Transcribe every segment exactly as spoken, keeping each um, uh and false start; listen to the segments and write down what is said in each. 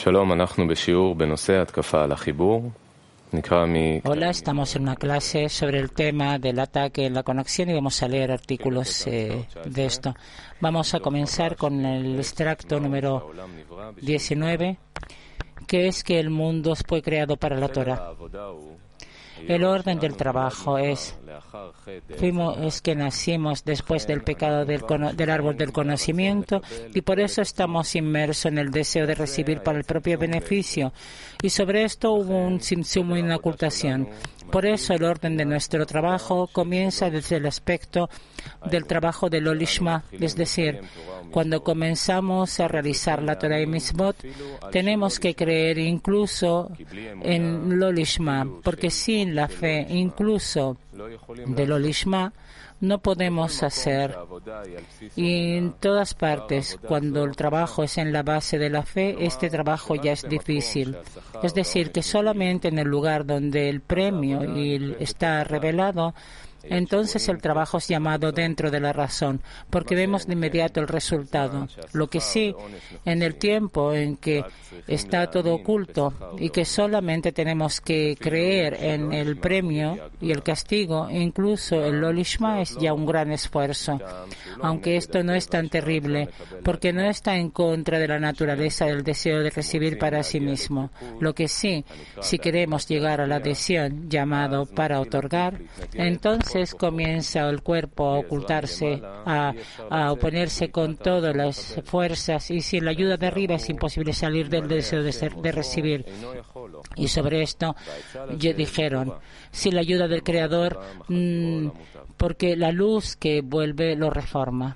Hola, estamos en una clase sobre el tema del ataque en la conexión y vamos a leer artículos eh, de esto. Vamos a comenzar con el extracto número diecinueve, que es que el mundo fue creado para la Torah. El orden del trabajo es, fuimos, es que nacimos después del pecado del, del árbol del conocimiento y por eso estamos inmersos en el deseo de recibir para el propio beneficio. Y sobre esto hubo un simsum y una ocultación. Por eso el orden de nuestro trabajo comienza desde el aspecto del trabajo de lo lishma, es decir, cuando comenzamos a realizar la Torah y Mitzvot, tenemos que creer incluso en lo lishma, porque sin la fe, incluso de lo lishma, no podemos hacer. Y en todas partes, cuando el trabajo es en la base de la fe, este trabajo ya es difícil. Es decir, que solamente en el lugar donde el premio está revelado, entonces el trabajo es llamado dentro de la razón, porque vemos de inmediato el resultado. Lo que sí, en el tiempo en que está todo oculto y que solamente tenemos que creer en el premio y el castigo, incluso el lo lishma es ya un gran esfuerzo. Aunque esto no es tan terrible, porque no está en contra de la naturaleza del deseo de recibir para sí mismo. Lo que sí, si queremos llegar a la adhesión llamado para otorgar, entonces comienza el cuerpo a ocultarse, a, a oponerse con todas las fuerzas, y sin la ayuda de arriba es imposible salir del deseo de, ser, de recibir. Y sobre esto ya dijeron, sin la ayuda del Creador, mmm, porque la luz que vuelve lo reforma.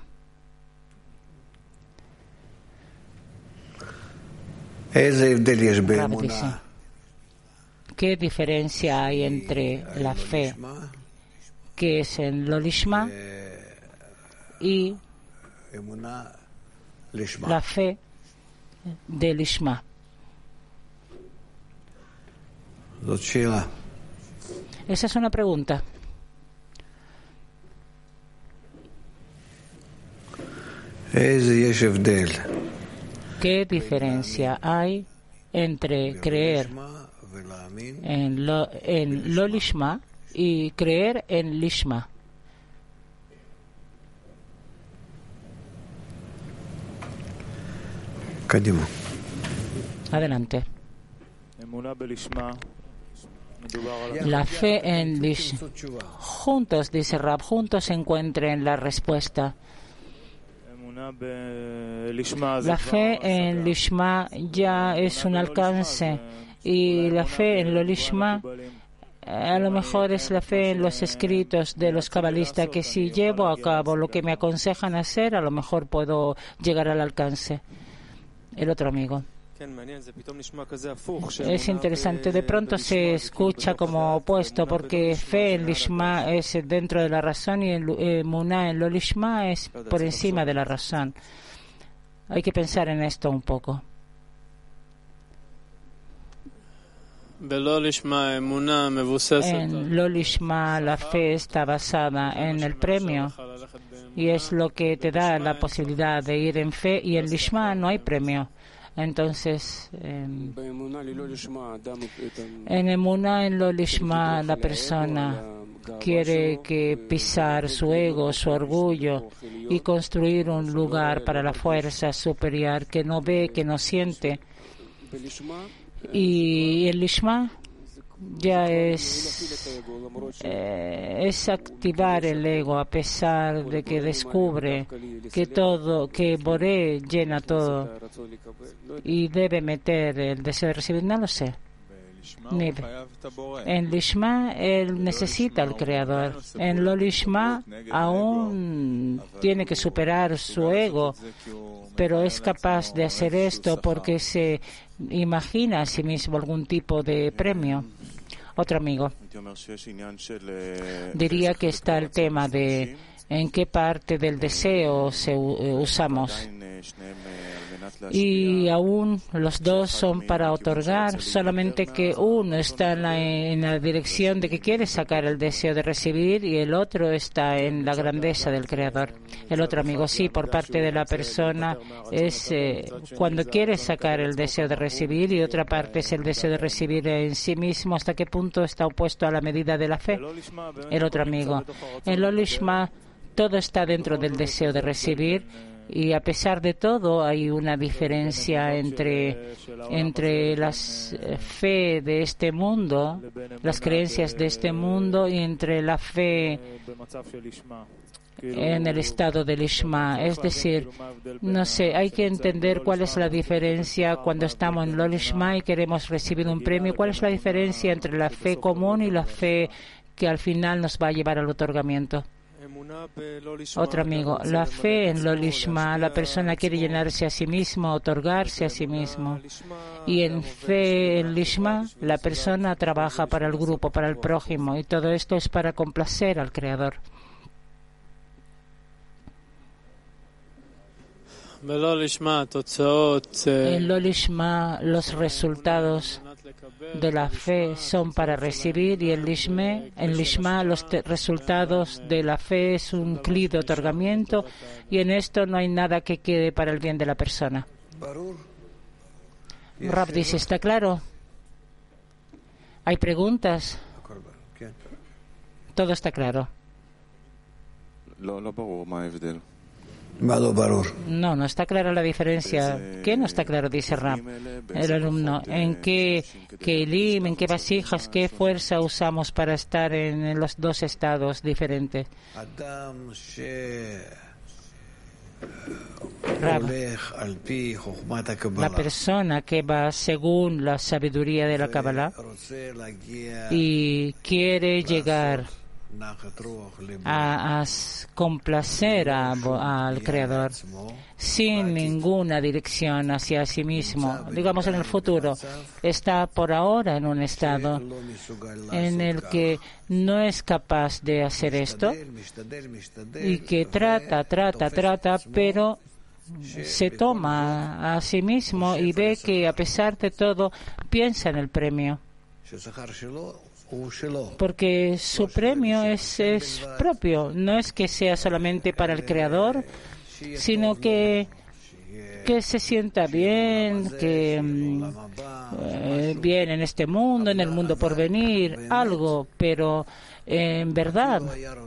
Rab dice, ¿qué diferencia hay entre la fe que es en lo lishma y la fe de lishma? Esa es una pregunta. ¿Qué diferencia hay entre creer en lo, en lo lishma y creer en lishma? Adelante. La fe en lishma. Juntos, dice Rab, juntos se encuentren la respuesta. La fe en lishma ya es un alcance, y la fe en lo lishma a lo mejor es la fe en los escritos de los cabalistas, que si llevo a cabo lo que me aconsejan hacer, a lo mejor puedo llegar al alcance. El otro amigo. Es interesante, de pronto se escucha como opuesto, porque fe en lishma es dentro de la razón y emuná en lo lishma es por encima de la razón. Hay que pensar en esto un poco. En lo lishma la fe está basada en el premio y es lo que te da la posibilidad de ir en fe, y en lishma no hay premio. Entonces, eh, en emuná en lo lishma la persona quiere que pisar su ego, su orgullo, y construir un lugar para la fuerza superior que no ve, que no siente. Y el lishma ya es, eh, es activar el ego, a pesar de que descubre que todo, que Boré llena todo y debe meter el deseo de recibir. No lo sé. En lishma él necesita al Creador. En lo lishma aún tiene que superar su ego, pero es capaz de hacer esto porque se imagina a sí mismo algún tipo de premio. Otro amigo. Diría que está el tema de en qué parte del deseo se usamos. y aún los dos son para otorgar, solamente que uno está en la, en la dirección de que quiere sacar el deseo de recibir y el otro está en la grandeza del Creador. El otro amigo, sí, por parte de la persona es eh, cuando quiere sacar el deseo de recibir, y otra parte es el deseo de recibir en sí mismo. ¿Hasta qué punto está opuesto a la medida de la fe? El otro amigo, en lo lishma todo está dentro del deseo de recibir, y a pesar de todo hay una diferencia entre, entre la fe de este mundo, las creencias de este mundo, y entre la fe en el estado del Lishma. Es decir, no sé, hay que entender cuál es la diferencia cuando estamos en lo Lishma y queremos recibir un premio. ¿Cuál es la diferencia entre la fe común y la fe que al final nos va a llevar al otorgamiento? Otro amigo, la fe en lo Lishma, la persona quiere llenarse a sí mismo, otorgarse a sí mismo. Y en fe en Lishma, la persona trabaja para el grupo, para el prójimo, y todo esto es para complacer al Creador. En lo Lishma, los resultados de la fe son para recibir, y en Lishma, en Lishma los resultados de la fe es un cli de otorgamiento, y en esto no hay nada que quede para el bien de la persona. Rab dice, ¿está claro? ¿Hay preguntas? Todo está claro. No, no está clara la diferencia. ¿Qué no está claro? Dice Rab, el alumno. ¿En qué kelim, en qué vasijas, qué fuerza usamos para estar en los dos estados diferentes? Rab, la persona que va según la sabiduría de la Kabbalah y quiere llegar a, a complacer a, a, al Creador sin ninguna dirección hacia sí mismo, digamos en el futuro, está por ahora en un estado en el que no es capaz de hacer esto y que trata, trata, trata, pero se toma a sí mismo y ve que a pesar de todo piensa en el premio, porque su premio es, es propio, no es que sea solamente para el Creador, sino que, que se sienta bien, que eh, bien en este mundo, en el mundo por venir, algo, pero eh, en verdad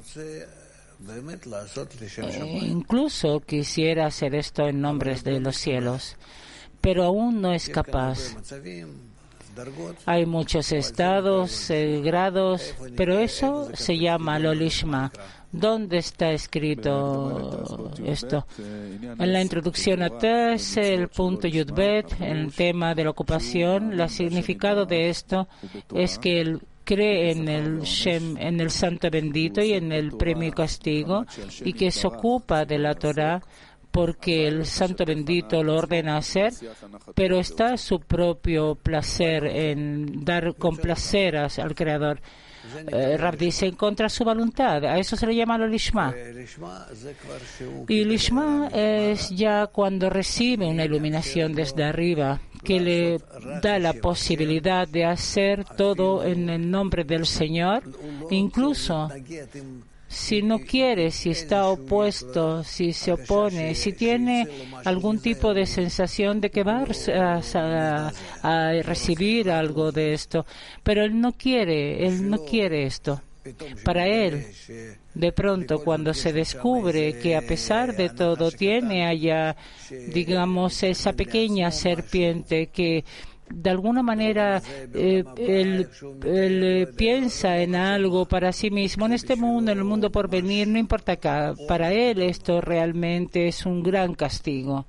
eh, incluso quisiera hacer esto en nombre de los cielos, pero aún no es capaz. Hay muchos estados, eh, grados, pero eso se llama lo Lishma. ¿Dónde está escrito esto? En la introducción a Tes, el punto Yudbet, en el tema de la ocupación, el significado de esto es que él cree en el Shem, en el Santo Bendito y en el premio y castigo, y que se ocupa de la Torah porque el Santo Bendito lo ordena hacer, pero está su propio placer en dar complacer al Creador. Eh, Rab dice, en contra de su voluntad. A eso se le llama lo Lishma. Y Lishma es ya cuando recibe una iluminación desde arriba, que le da la posibilidad de hacer todo en el nombre del Señor, incluso si no quiere, si está opuesto, si se opone, si tiene algún tipo de sensación de que va a, a, a recibir algo de esto, pero él no quiere, él no quiere esto. Para él, de pronto, cuando se descubre que a pesar de todo tiene allá, digamos, esa pequeña serpiente que de alguna manera eh, él, él piensa en algo para sí mismo en este mundo, en el mundo por venir, no importa acá, para él esto realmente es un gran castigo.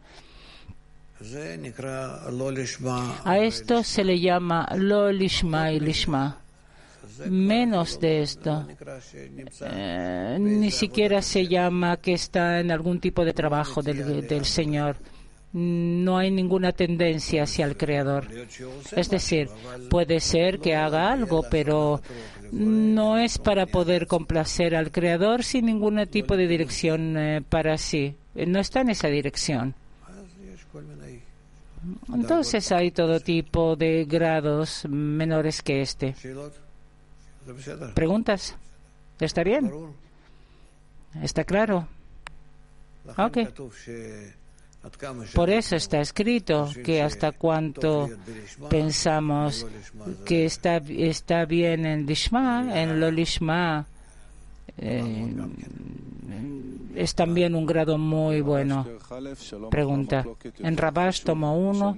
A esto se le llama lo Lishma y Lishma. Menos de esto, eh, ni siquiera se llama que está en algún tipo de trabajo del, del Señor. No hay ninguna tendencia hacia el Creador. Es decir, puede ser que haga algo, pero no es para poder complacer al Creador sin ningún tipo de dirección eh, para sí. No está en esa dirección. Entonces hay todo tipo de grados menores que este. ¿Preguntas? ¿Está bien? ¿Está claro? Ok. Por eso está escrito que hasta cuánto pensamos que está, está bien en Lishma, en lo Lishma, eh, es también un grado muy bueno. Pregunta. En Rabash tomo uno,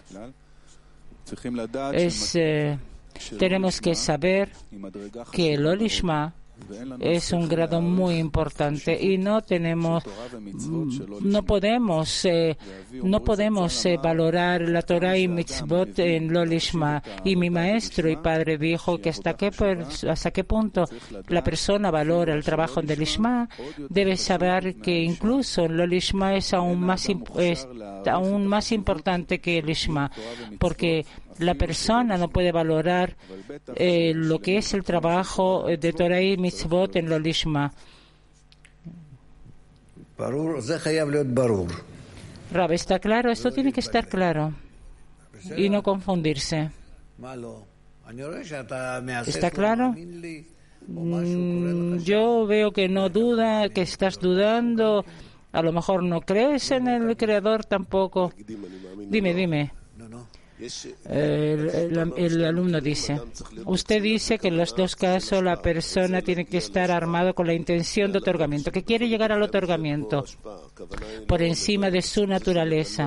es, eh, tenemos que saber que lo Lishma es un grado muy importante y no tenemos, no podemos, eh, no podemos eh, valorar la Torah y mitzvot en lo lishma. Y mi maestro y padre dijo que hasta qué hasta qué punto la persona valora el trabajo de lishma, debe saber que incluso lo lishma es aún más es aún más importante que el lishma, porque la persona no puede valorar eh, lo que es el trabajo de Torah y mitzvot en lo lishma. Rab, ¿está claro? Esto tiene que estar claro y no confundirse. ¿Está claro? Mm, yo veo que no duda, que estás dudando. A lo mejor no crees en el Creador tampoco. Dime, dime. El, el, el alumno dice, usted dice que en los dos casos la persona tiene que estar armado con la intención de otorgamiento, que quiere llegar al otorgamiento por encima de su naturaleza.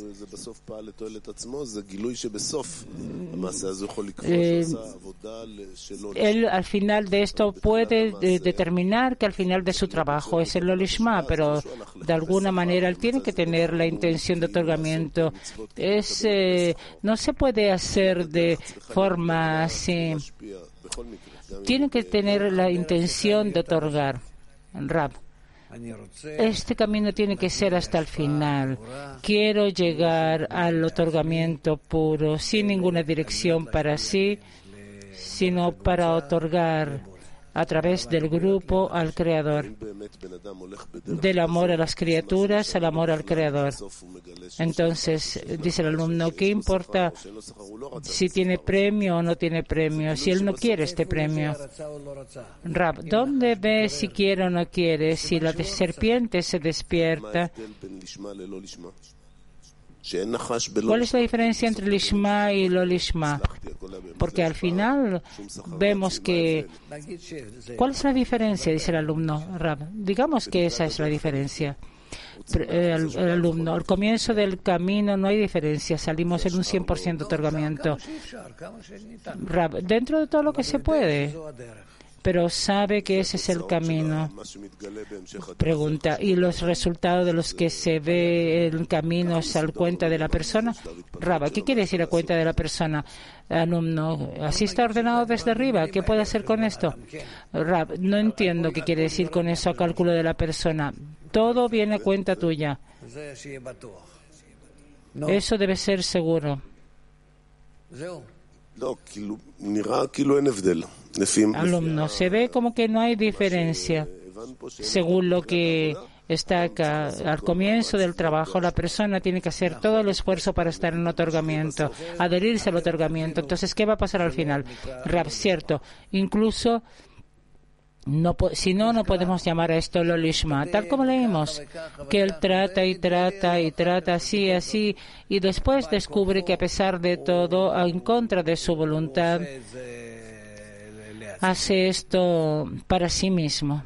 Eh, él al final de esto puede de, determinar que al final de su trabajo es el lo lishma, pero de alguna manera él tiene que tener la intención de otorgamiento. Es eh, no se puede hacer de forma así. Tiene que tener la intención de otorgar. Rab, este camino tiene que ser hasta el final. Quiero llegar al otorgamiento puro, sin ninguna dirección para sí, sino para otorgar a través del grupo al Creador, del amor a las criaturas al amor al Creador. Entonces, dice el alumno, ¿qué importa si tiene premio o no tiene premio, si él no quiere este premio? Rab, ¿dónde ve si quiere o no quiere? Si la serpiente se despierta, ¿cuál es la diferencia entre lishma y lo lishma? Porque al final vemos que... ¿Cuál es la diferencia? Dice el alumno. Rab, digamos que esa es la diferencia. El, el alumno, al comienzo del camino no hay diferencia, salimos en un cien por ciento otorgamiento. Rab, dentro de todo lo que se puede, pero sabe que ese es el camino. Pregunta, ¿y los resultados de los que se ve el camino es al cuenta de la persona? Rab, ¿qué quiere decir a cuenta de la persona? Alumno, así está ordenado desde arriba. ¿Qué puede hacer con esto? Rab, no entiendo qué quiere decir con eso a cálculo de la persona. Todo viene a cuenta tuya. Eso debe ser seguro. Alumno, se ve como que no hay diferencia. Según lo que está acá, al comienzo del trabajo, la persona tiene que hacer todo el esfuerzo para estar en otorgamiento, adherirse al otorgamiento. Entonces, ¿qué va a pasar al final? Rab, cierto, incluso no, si no, no podemos llamar a esto lo lishma, tal como leímos, que él trata y trata y trata así, así, y después descubre que a pesar de todo, en contra de su voluntad, hace esto para sí mismo.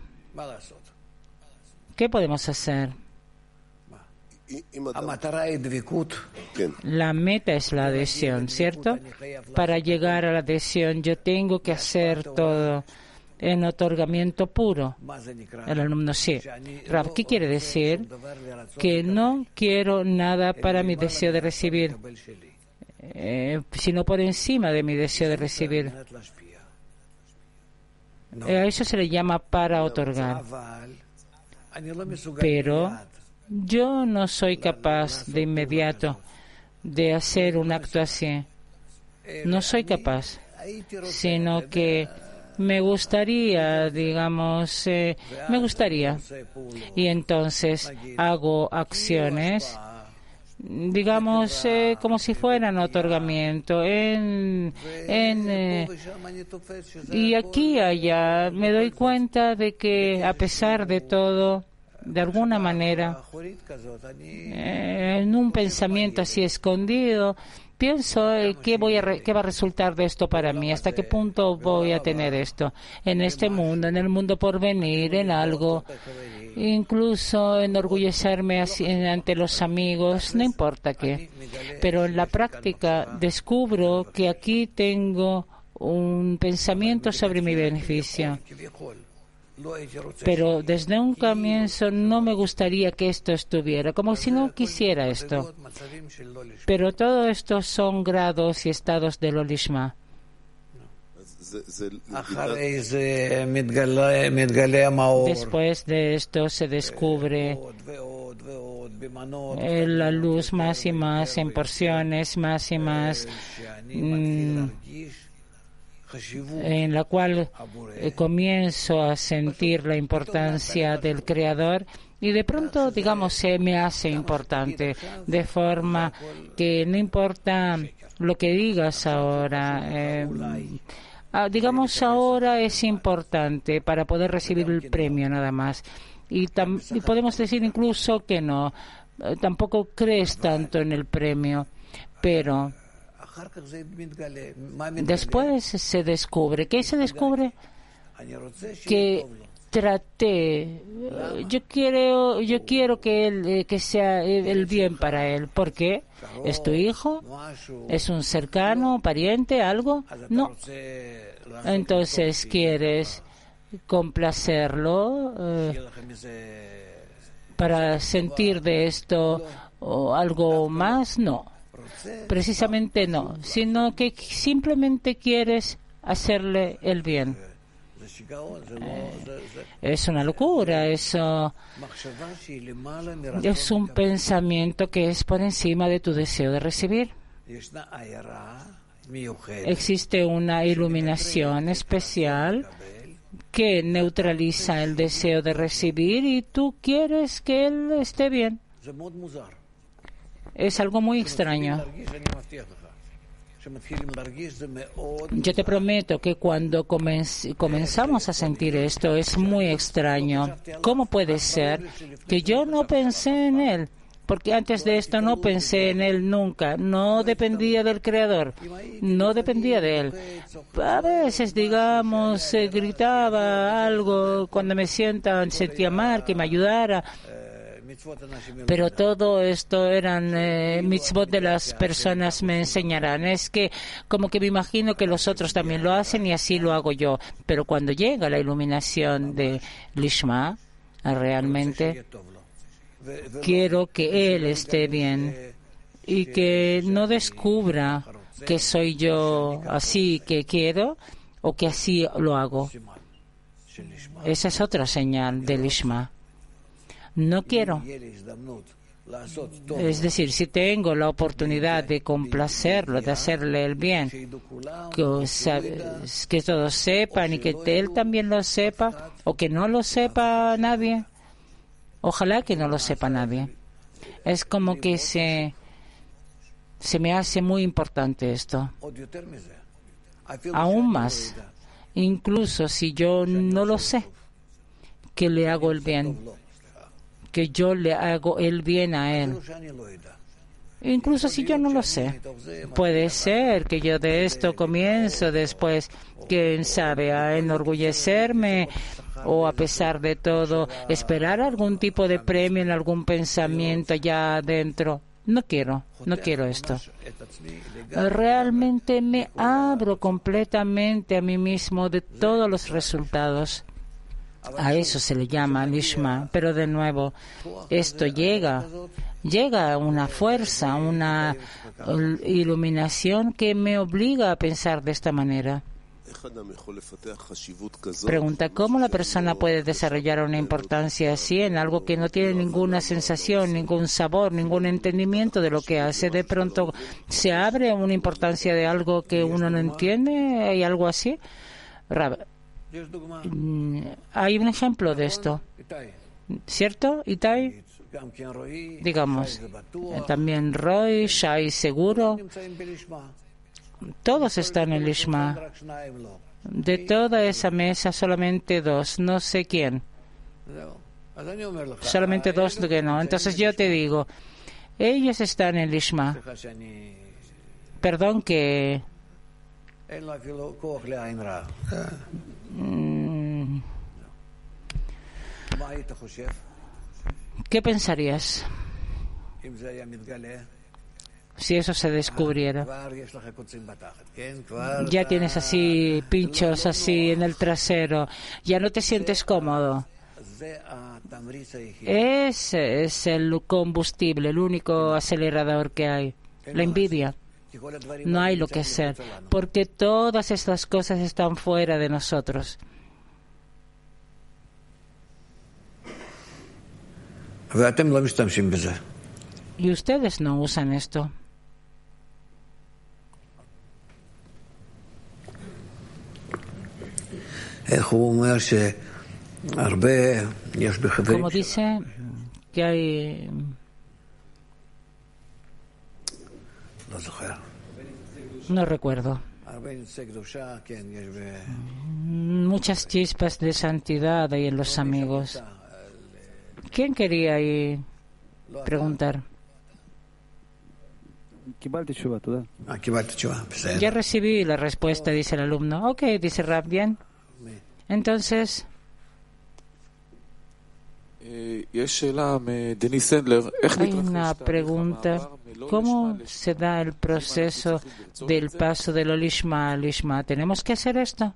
¿Qué podemos hacer? La meta es la adhesión, ¿cierto? Para llegar a la adhesión yo tengo que hacer todo en otorgamiento puro. El alumno, sí. Rab, ¿qué quiere decir? Que no quiero nada para mi deseo de recibir, eh, sino por encima de mi deseo de recibir. A eso se le llama para otorgar. Pero yo no soy capaz de inmediato de hacer un acto así. No soy capaz, sino que me gustaría, digamos, eh, me gustaría. Y entonces hago acciones digamos, eh, como si fueran otorgamiento. En, en, eh, y aquí y allá me doy cuenta de que, a pesar de todo, de alguna manera, eh, en un pensamiento así escondido, pienso eh, ¿qué, voy a re- qué va a resultar de esto para mí, hasta qué punto voy a tener esto en este mundo, en el mundo por venir, en algo, incluso enorgullecerme así, ante los amigos, no importa qué. Pero en la práctica descubro que aquí tengo un pensamiento sobre mi beneficio. Pero desde un comienzo no me gustaría que esto estuviera, como si no quisiera esto. Pero todo esto son grados y estados del Olishma. Después de esto se descubre eh, la luz más y más en porciones, más y más, mm, en la cual eh, comienzo a sentir la importancia del Creador y de pronto, digamos, se me hace importante, de forma que no importa lo que digas ahora, eh, ah, digamos, ahora es importante para poder recibir el premio nada más. Y, tam- y podemos decir incluso que no, eh, tampoco crees tanto en el premio, pero después se descubre. ¿Qué se descubre? Que traté. eh, Yo quiero, yo quiero que él, eh, que sea eh, el bien para él. ¿Por qué? ¿Es tu hijo? ¿Es un cercano, pariente, algo? No. Entonces quieres complacerlo eh, para sentir de esto o algo más. No. Precisamente no, sino que simplemente quieres hacerle el bien. Eh, es una locura, eso es un pensamiento que es por encima de tu deseo de recibir. Existe una iluminación especial que neutraliza el deseo de recibir y tú quieres que él esté bien. Es algo muy extraño. Yo te prometo que cuando comenz- comenzamos a sentir esto es muy extraño. ¿Cómo puede ser que yo no pensé en él? Porque antes de esto no pensé en él nunca. No dependía del Creador. No dependía de él. A veces, digamos, eh, gritaba algo cuando me sienta, sentía mal, que me ayudara. Pero todo esto eran eh, mitzvot de las personas me enseñarán. Es que como que me imagino que los otros también lo hacen y así lo hago yo. Pero cuando llega la iluminación de Lishma, realmente quiero que él esté bien y que no descubra que soy yo así que quiero o que así lo hago. Esa es otra señal de Lishma. No quiero. Es decir, si tengo la oportunidad de complacerlo, de hacerle el bien, que, que todos sepan y que él también lo sepa, o que no lo sepa nadie, ojalá que no lo sepa nadie. Es como que se, se me hace muy importante esto. Aún más, incluso si yo no lo sé, que le hago el bien. Que yo le hago el bien a él. Incluso si yo no lo sé. Puede ser que yo de esto comienzo después, quién sabe, a enorgullecerme o a pesar de todo, esperar algún tipo de premio en algún pensamiento allá adentro. No quiero, no quiero esto. Realmente me abro completamente a mí mismo de todos los resultados. A eso se le llama Lishma, pero de nuevo, esto llega, llega una fuerza, una iluminación que me obliga a pensar de esta manera. Pregunta, ¿cómo la persona puede desarrollar una importancia así en algo que no tiene ninguna sensación, ningún sabor, ningún entendimiento de lo que hace? De pronto se abre una importancia de algo que uno no entiende, ¿hay algo así? Rab, hay un ejemplo de esto, ¿cierto, Itai? digamos, también Roy, Shai seguro, todos están en Lishma. De toda esa mesa, solamente dos, no sé quién. Solamente dos que no. Entonces yo te digo, ellos están en Lishma. Perdón que... Mm, ¿qué pensarías si eso se descubriera? Ya tienes así pinchos así en el trasero, ya no te sientes cómodo. Ese es el combustible, el único acelerador que hay. La envidia. No hay lo que hacer, porque todas estas cosas están fuera de nosotros. Y ustedes no usan esto. Como dice que hay... No recuerdo. Muchas chispas de santidad hay en los amigos. ¿Quién quería ahí preguntar? Ya recibí la respuesta, dice el alumno. Ok, dice Rab, bien. Entonces... Hay una pregunta. ¿Cómo se da el proceso del paso de lo Lishma a Lishma? ¿Tenemos que hacer esto?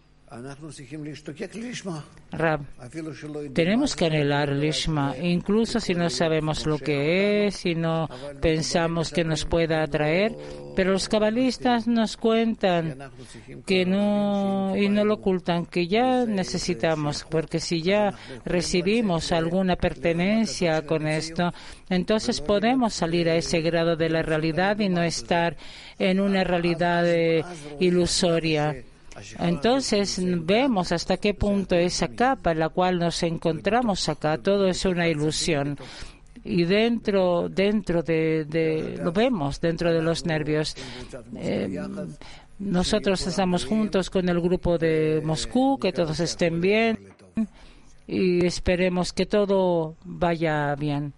Rab, tenemos que anhelar Lishma, incluso si no sabemos lo que es, si no pensamos que nos pueda atraer, pero los cabalistas nos cuentan que no, y no lo ocultan, que ya necesitamos, porque si ya recibimos alguna pertenencia con esto, entonces podemos salir a ese grado de la realidad y no estar en una realidad eh, ilusoria. Entonces vemos hasta qué punto esa capa en la cual nos encontramos acá, todo es una ilusión. Y dentro, dentro de, de lo vemos, dentro de los nervios. Eh, nosotros estamos juntos con el grupo de Moscú, que todos estén bien y esperemos que todo vaya bien.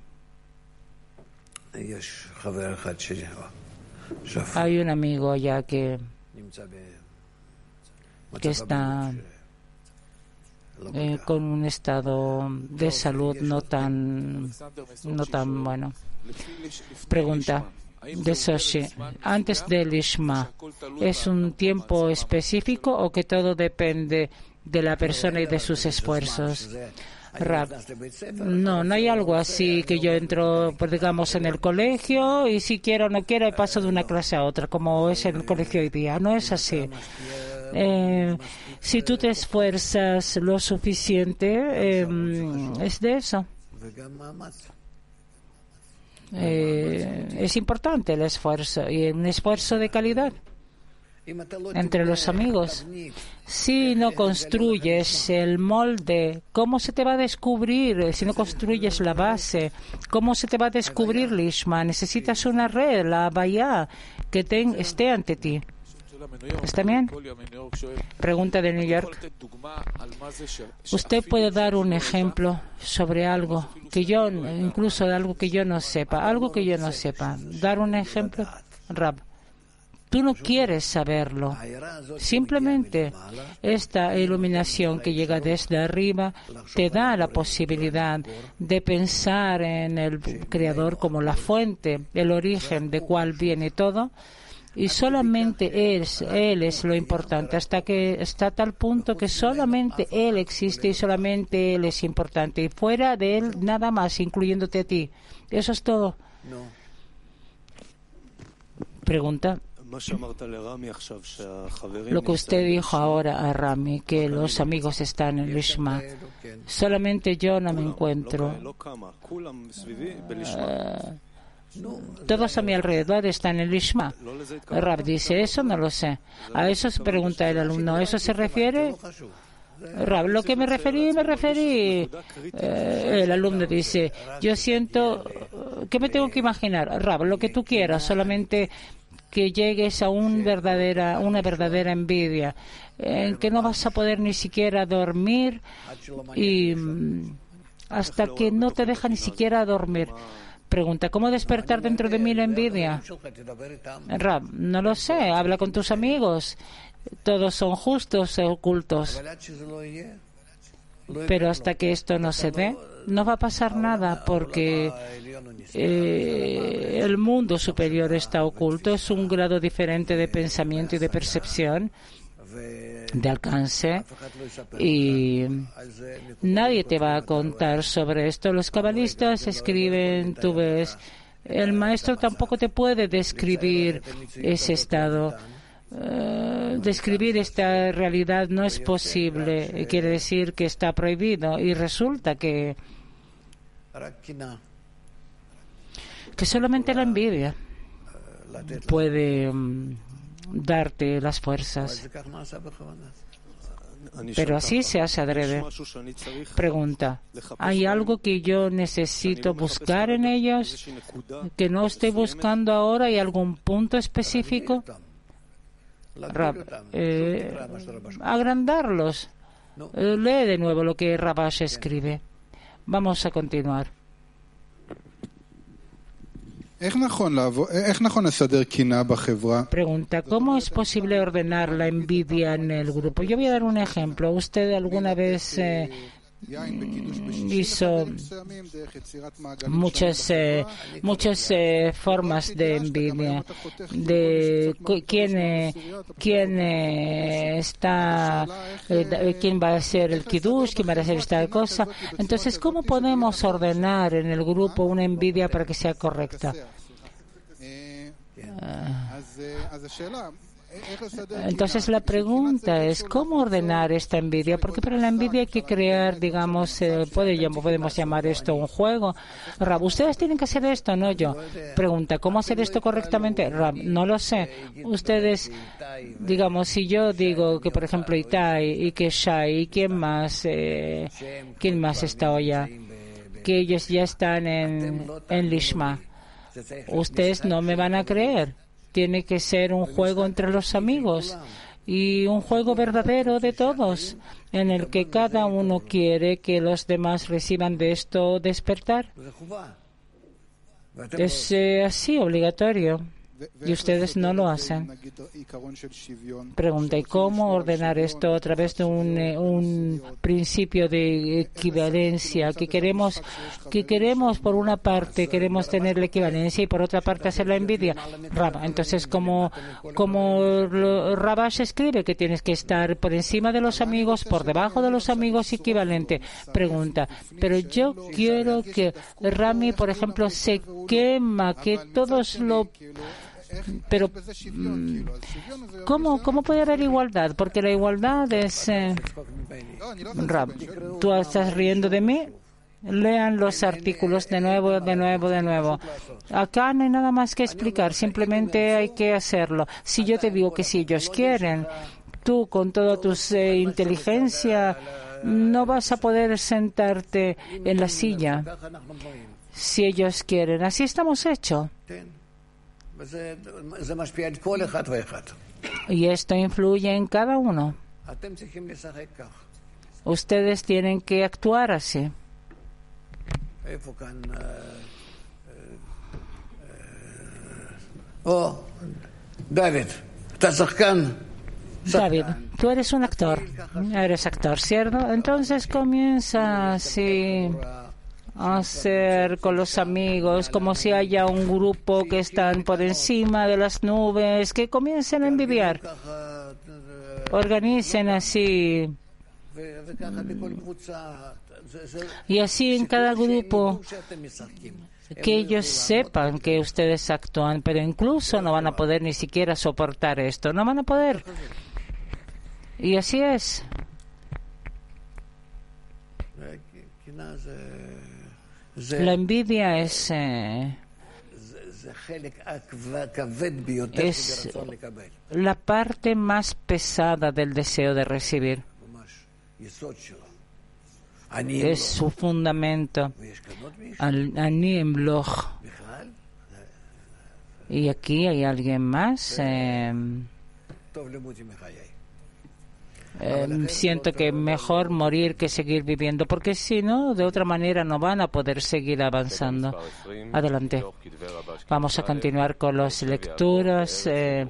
Hay un amigo allá que que está eh, con un estado de salud no tan no tan bueno. Pregunta de Soshi, antes del Lishma, ¿es un tiempo específico o que todo depende de la persona y de sus esfuerzos? Rab, no, no hay algo así que yo entro, pues, digamos, en el colegio y si quiero o no quiero paso de una clase a otra, como es en el colegio hoy día. No es así. Eh, si tú te esfuerzas lo suficiente, eh, es de eso. Eh, es importante el esfuerzo y un esfuerzo de calidad entre los amigos. Si no construyes el molde, ¿cómo se te va a descubrir? Si no construyes la base, ¿cómo se te va a descubrir Lishma? Necesitas una red, la Havaya, que te, esté ante ti. ¿Está bien? Pregunta de New York. ¿Usted puede dar un ejemplo sobre algo que yo, incluso de algo que yo no sepa, algo que yo no sepa? Dar un ejemplo, Rab. Tú no quieres saberlo. Simplemente esta iluminación que llega desde arriba te da la posibilidad de pensar en el Creador como la fuente, el origen de cuál viene todo. Y solamente él, él es lo importante, hasta que está a tal punto que solamente Él existe y solamente Él es importante. Y fuera de Él, nada más, incluyéndote a ti. Eso es todo. Pregunta. Lo que usted dijo ahora a Rami, que los amigos están en Lishma. Solamente yo no me encuentro. Uh, Todos a mi alrededor están en Lishma. Rab dice, eso no lo sé. A eso se pregunta el alumno. ¿A eso se refiere? Rab, lo que me referí, me referí. Eh, el alumno dice, yo siento, ¿qué me tengo que imaginar? Rab, lo que tú quieras, solamente que llegues a un verdadera, una verdadera envidia, en que no vas a poder ni siquiera dormir y hasta que no te deja ni siquiera dormir. Pregunta, ¿cómo despertar dentro de mí la envidia? Rab, no lo sé, habla con tus amigos. Todos son justos e ocultos. Pero hasta que esto no se dé, no va a pasar nada, porque eh, el mundo superior está oculto. Es un grado diferente de pensamiento y de percepción, de alcance, y nadie te va a contar sobre esto. Los cabalistas escriben, tú ves, el maestro tampoco te puede describir ese estado. Uh, describir esta realidad no es posible. Quiere decir que está prohibido, y resulta que que solamente la envidia puede um, darte las fuerzas. Pero así se hace adrede. Pregunta, ¿hay algo que yo necesito buscar en ellos que no estoy buscando ahora? ¿Hay algún punto específico? Rab, eh, agrandarlos. Eh, lee de nuevo lo que Rabash escribe. Vamos a continuar. Pregunta, ¿cómo es posible ordenar la envidia en el grupo? Yo voy a dar un ejemplo. ¿Usted alguna vez eh, hizo muchas eh, muchas eh, formas de envidia, de quién eh, quién eh, está eh, quién va a hacer el kiddush, quién va a hacer esta cosa? Entonces, ¿cómo podemos ordenar en el grupo una envidia para que sea correcta? Entonces la pregunta es, ¿cómo ordenar esta envidia? Porque para la envidia hay que crear, digamos, eh, puede, podemos llamar esto un juego. Rab, ustedes tienen que hacer esto, no yo. Pregunta, ¿cómo hacer esto correctamente? Rab, no lo sé. Ustedes, digamos, si yo digo que, por ejemplo, Itai y que Shai y quién más, eh, quién más está hoy ya, que ellos ya están en, en Lishma, ustedes no me van a creer. Tiene que ser un juego entre los amigos y un juego verdadero de todos, en el que cada uno quiere que los demás reciban de esto despertar. Es eh, así, obligatorio. Y ustedes no lo hacen. Pregunta, ¿y cómo ordenar esto a través de un, eh, un principio de equivalencia? Que queremos, que queremos por una parte, queremos tener la equivalencia y por otra parte hacer la envidia. Rab, entonces, como, como Rabash escribe que tienes que estar por encima de los amigos, por debajo de los amigos, equivalente. Pregunta, pero yo quiero que Rami, por ejemplo, se quema, que todos lo... Pero, ¿cómo, ¿cómo puede haber igualdad? Porque la igualdad es... Eh, Rab, ¿tú estás riendo de mí? Lean los artículos de nuevo, de nuevo, de nuevo. Acá no hay nada más que explicar, simplemente hay que hacerlo. Si yo te digo que si ellos quieren, tú con toda tu eh, inteligencia no vas a poder sentarte en la silla. Si ellos quieren, así estamos hechos. Y esto influye en cada uno. Ustedes tienen que actuar así. Oh, David, David, tú eres un actor. Eres actor, ¿cierto? Entonces comienza así a hacer con los amigos, como si haya un grupo que están por encima de las nubes, que comiencen a envidiar. Organicen así. Y así en cada grupo, que ellos sepan que ustedes actúan, pero incluso no van a poder ni siquiera soportar esto. No van a poder. Y así es. La envidia es, eh, es la parte más pesada del deseo de recibir. es su fundamento. Ani Emloch. Y aquí hay alguien más. Eh, eh, siento que mejor morir que seguir viviendo, porque si no, de otra manera no van a poder seguir avanzando. Adelante. Vamos a continuar con las lecturas. Eh,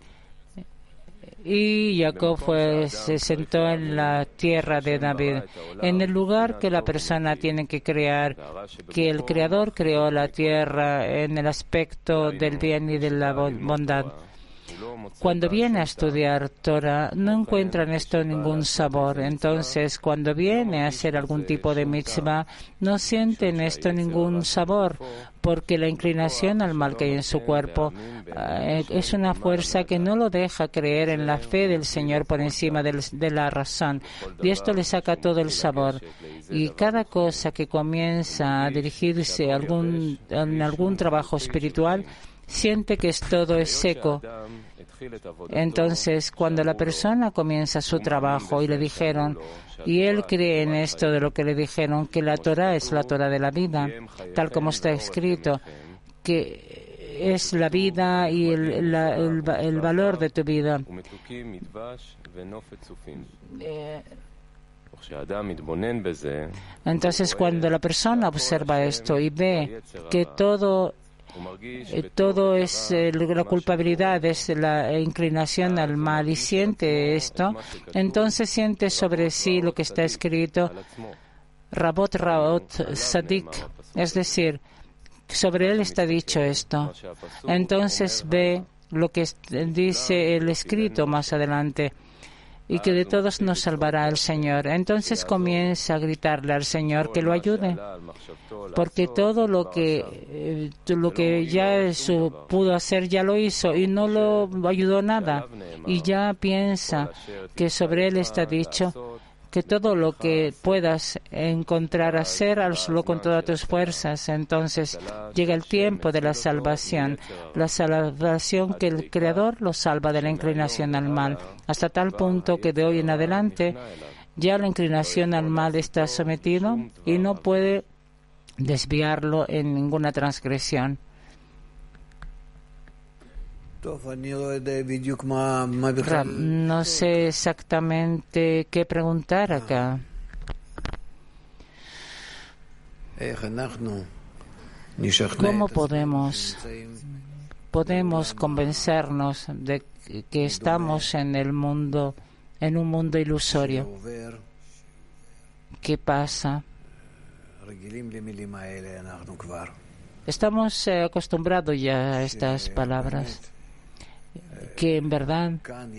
Y Jacob fue, se sentó en la tierra de David, en el lugar que la persona tiene que crear, que el Creador creó la tierra en el aspecto del bien y de la bondad. Cuando viene a estudiar Torah, no encuentra en esto ningún sabor. Entonces, cuando viene a hacer algún tipo de mitzvah, no siente en esto ningún sabor, porque la inclinación al mal que hay en su cuerpo eh, es una fuerza que no lo deja creer en la fe del Señor por encima del, de la razón. Y esto le saca todo el sabor. Y cada cosa que comienza a dirigirse a algún, en algún trabajo espiritual, siente que es todo es seco. Entonces, cuando la persona comienza su trabajo y le dijeron, y él cree en esto de lo que le dijeron, que la Torah es la Torah de la vida, tal como está escrito, que es la vida y el, la, el, el valor de tu vida. Eh, entonces, cuando la persona observa esto y ve que todo Eh, todo es eh, la culpabilidad, es la inclinación al mal, y siente esto, entonces siente sobre sí lo que está escrito Rabot Raot Sadik, es decir, sobre él está dicho esto. Entonces ve lo que dice el escrito más adelante, y que de todos nos salvará el Señor. Entonces comienza a gritarle al Señor que lo ayude, porque todo lo que eh, lo que ya su, pudo hacer ya lo hizo y no lo ayudó nada, y ya piensa que sobre él está dicho que todo lo que puedas encontrar hacer, hazlo con todas tus fuerzas. Entonces llega el tiempo de la salvación, la salvación que el Creador lo salva de la inclinación al mal, hasta tal punto que de hoy en adelante ya la inclinación al mal está sometido y no puede desviarlo en ninguna transgresión. No sé exactamente qué preguntar acá. ¿Cómo podemos, podemos convencernos de que estamos en el mundo, en un mundo ilusorio? ¿Qué pasa? Estamos eh, acostumbrados ya a estas palabras, que en verdad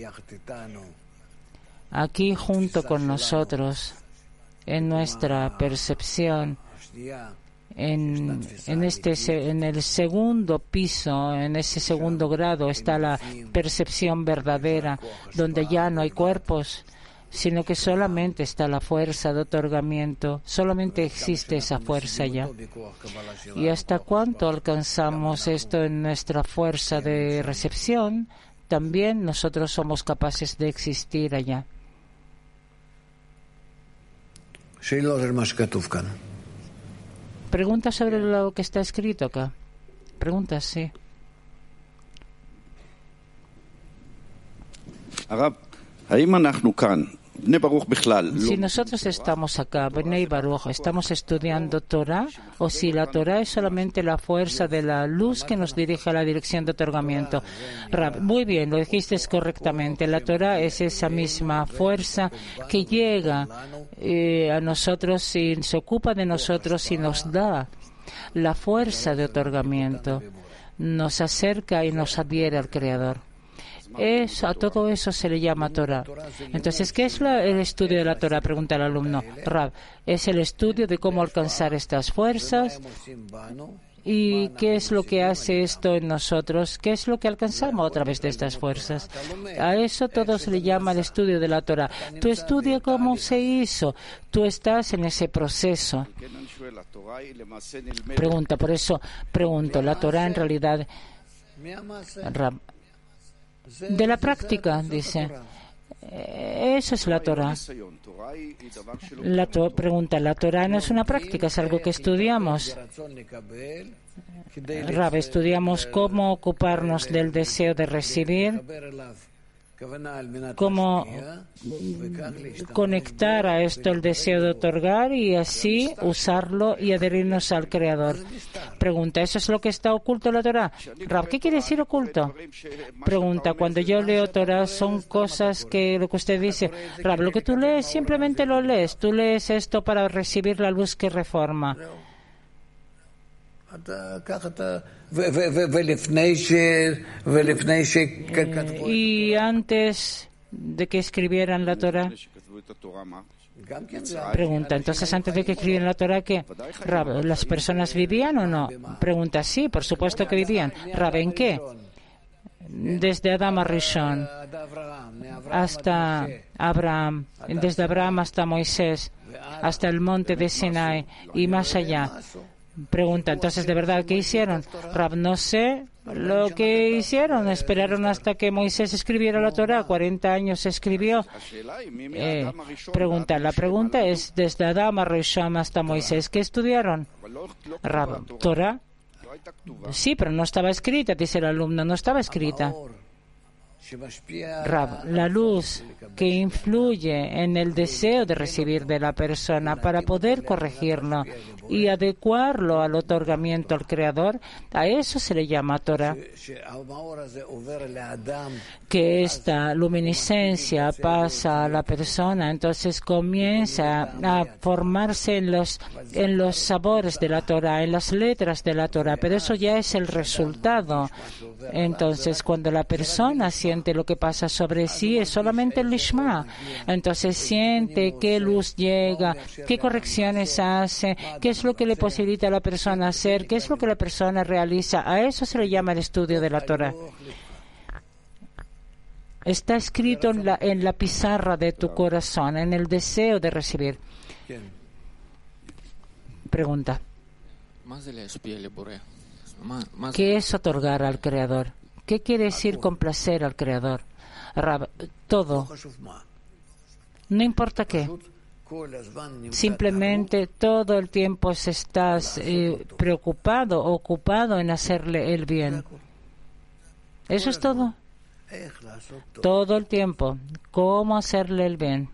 aquí junto con nosotros, en nuestra percepción, en, en, este, en el segundo piso, en ese segundo grado, está la percepción verdadera, donde ya no hay cuerpos, sino que solamente está la fuerza de otorgamiento, solamente existe esa fuerza ya. ¿Y hasta cuánto alcanzamos esto en nuestra fuerza de recepción? También nosotros somos capaces de existir allá. Pregunta sobre lo que está escrito acá. Preguntas, sí. Arab, ¿Haim anachnu kan? Si nosotros estamos acá, Bnei Baruch, estamos estudiando Torah, o si la Torah es solamente la fuerza de la luz que nos dirige a la dirección de otorgamiento. Rab, muy bien, lo dijiste correctamente. La Torah es esa misma fuerza que llega eh, a nosotros y se ocupa de nosotros y nos da la fuerza de otorgamiento. Nos acerca y nos adhiere al Creador. Eso, a todo eso se le llama Torah. Entonces, ¿qué es la, el estudio de la Torah? Pregunta el alumno. Rab, es el estudio de cómo alcanzar estas fuerzas. ¿Y qué es lo que hace esto en nosotros? ¿Qué es lo que alcanzamos a través de estas fuerzas? A eso todo se le llama el estudio de la Torah. Tú estudia cómo se hizo. Tú estás en ese proceso. Pregunta, por eso pregunto, la Torah en realidad... Rab, de la práctica, dice. Eso es la Torah. La to- pregunta, ¿la Torah no es una práctica? Es algo que estudiamos. Rab, estudiamos cómo ocuparnos del deseo de recibir, cómo conectar a esto el deseo de otorgar y así usarlo y adherirnos al Creador. Pregunta, ¿eso es lo que está oculto en la Torah? Rab, ¿qué quiere decir oculto? Pregunta, cuando yo leo Torah son cosas que lo que usted dice. Rab, lo que tú lees simplemente lo lees. Tú lees esto para recibir la luz que reforma. Eh, y antes de que escribieran la Torah, pregunta, entonces antes de que escribieran la Torah, ¿qué? Rab, ¿las personas vivían o no? Pregunta, sí, por supuesto que vivían. Rab, ¿en qué? Desde Adam a Rishon hasta Abraham, desde Abraham hasta Moisés, hasta el monte de Sinai y más allá. Pregunta, entonces, ¿de verdad qué hicieron? Rab, no sé lo que hicieron. Esperaron hasta que Moisés escribiera la Torah. cuarenta años escribió. Eh, pregunta, la pregunta es, desde Adam a Rishon hasta Moisés, ¿qué estudiaron? Rab, Torah. Sí, pero no estaba escrita, dice el alumno, no estaba escrita. Rab, la luz que influye en el deseo de recibir de la persona para poder corregirlo y adecuarlo al otorgamiento al Creador, a eso se le llama Torah. Que esta luminiscencia pasa a la persona, entonces comienza a formarse en los, en los sabores de la Torah, en las letras de la Torah, pero eso ya es el resultado. Entonces, cuando la persona siente lo que pasa sobre sí, es solamente el lishma. Entonces, siente qué luz llega, qué correcciones hace, qué es lo que le posibilita a la persona hacer, qué es lo que la persona realiza. A eso se le llama el estudio de la Torah. Está escrito en la, en la pizarra de tu corazón, en el deseo de recibir. Pregunta. ¿Qué es otorgar al Creador? ¿Qué quiere decir complacer al Creador? Rab, todo. No importa qué. Simplemente todo el tiempo se estás eh, preocupado, ocupado en hacerle el bien. Eso es todo. Todo el tiempo. ¿Cómo hacerle el bien?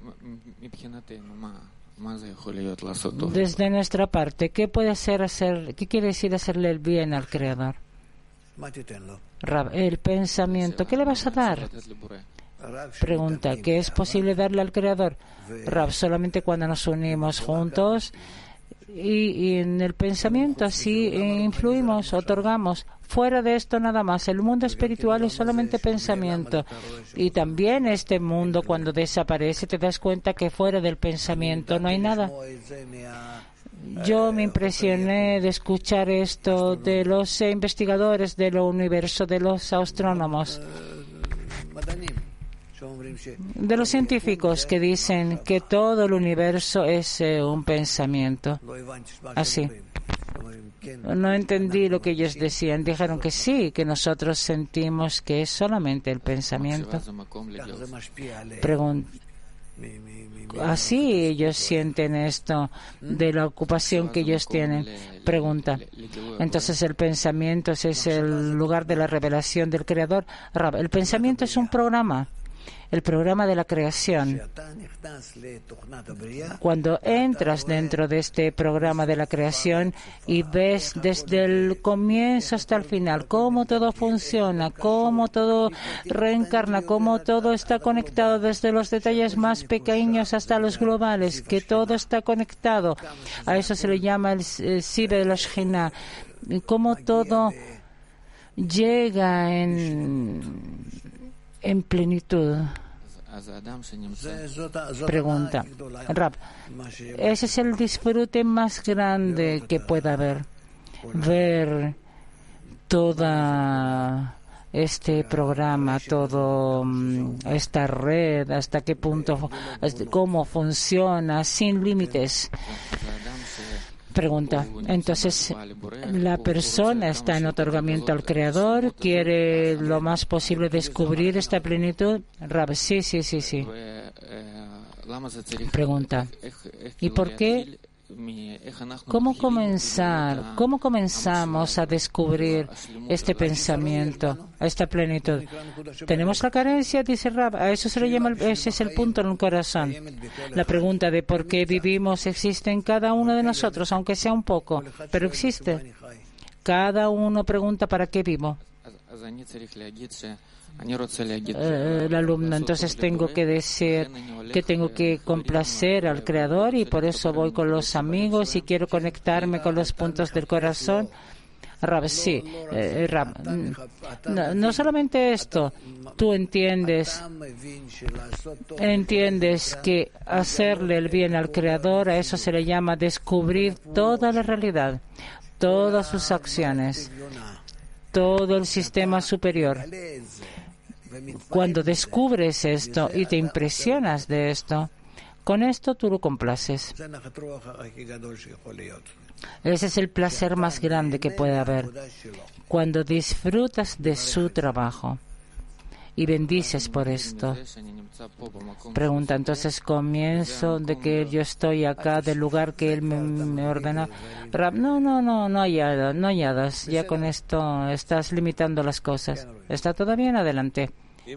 Desde nuestra parte, ¿qué puede hacer, hacer, qué quiere decir hacerle el bien al Creador? Rab, el pensamiento, ¿qué le vas a dar? Pregunta, ¿qué es posible darle al Creador? Rab, solamente cuando nos unimos juntos y, y en el pensamiento así influimos, otorgamos. Fuera de esto nada más. El mundo espiritual es solamente pensamiento. Y también este mundo, cuando desaparece, te das cuenta que fuera del pensamiento no hay nada. Yo me impresioné de escuchar esto de los investigadores del universo, de los astrónomos, de los científicos que dicen que todo el universo es eh, un pensamiento. Así. No entendí lo que ellos decían. Dijeron que sí, que nosotros sentimos que es solamente el pensamiento. Pregun- Así ellos sienten esto de la ocupación que ellos tienen. Pregunta. Entonces el pensamiento es el lugar de la revelación del Creador. Rab, el pensamiento es un programa. El programa de la creación. Cuando entras dentro de este programa de la creación y ves desde el comienzo hasta el final cómo todo funciona, cómo todo reencarna, cómo todo está conectado desde los detalles más pequeños hasta los globales, que todo está conectado. A eso se le llama el Sibe de la Shekhinah. Cómo todo llega en en plenitud. Pregunta. Rab, ese es el disfrute más grande que pueda haber. Ver toda este programa, toda esta red, hasta qué punto, cómo funciona, sin límites. Pregunta. Entonces, la persona está en otorgamiento al Creador, quiere lo más posible descubrir esta plenitud. Rab, sí, sí, sí, sí. Pregunta. ¿Y por qué? ¿Cómo comenzar? ¿Cómo comenzamos a descubrir este pensamiento, esta plenitud? ¿Tenemos la carencia? Dice Rab. A eso se le llama, ese es el punto en el corazón. La pregunta de por qué vivimos existe en cada uno de nosotros, aunque sea un poco, pero existe. Cada uno pregunta para qué vivo. Eh, el alumno, entonces tengo que decir que tengo que complacer al Creador y por eso voy con los amigos y quiero conectarme con los puntos del corazón. Rab, sí, eh, Rab, no, no solamente esto, tú entiendes, entiendes que hacerle el bien al Creador, a eso se le llama descubrir toda la realidad, todas sus acciones, todo el sistema superior. Cuando descubres esto y te impresionas de esto, con esto tú lo complaces. Ese es el placer más grande que puede haber, cuando disfrutas de su trabajo y bendices por esto. Pregunta, entonces comienzo de que yo estoy acá del lugar que él me, me ordena. No, no, no, no halladas, no halladas. Ya con esto estás limitando las cosas. Está todo bien, adelante.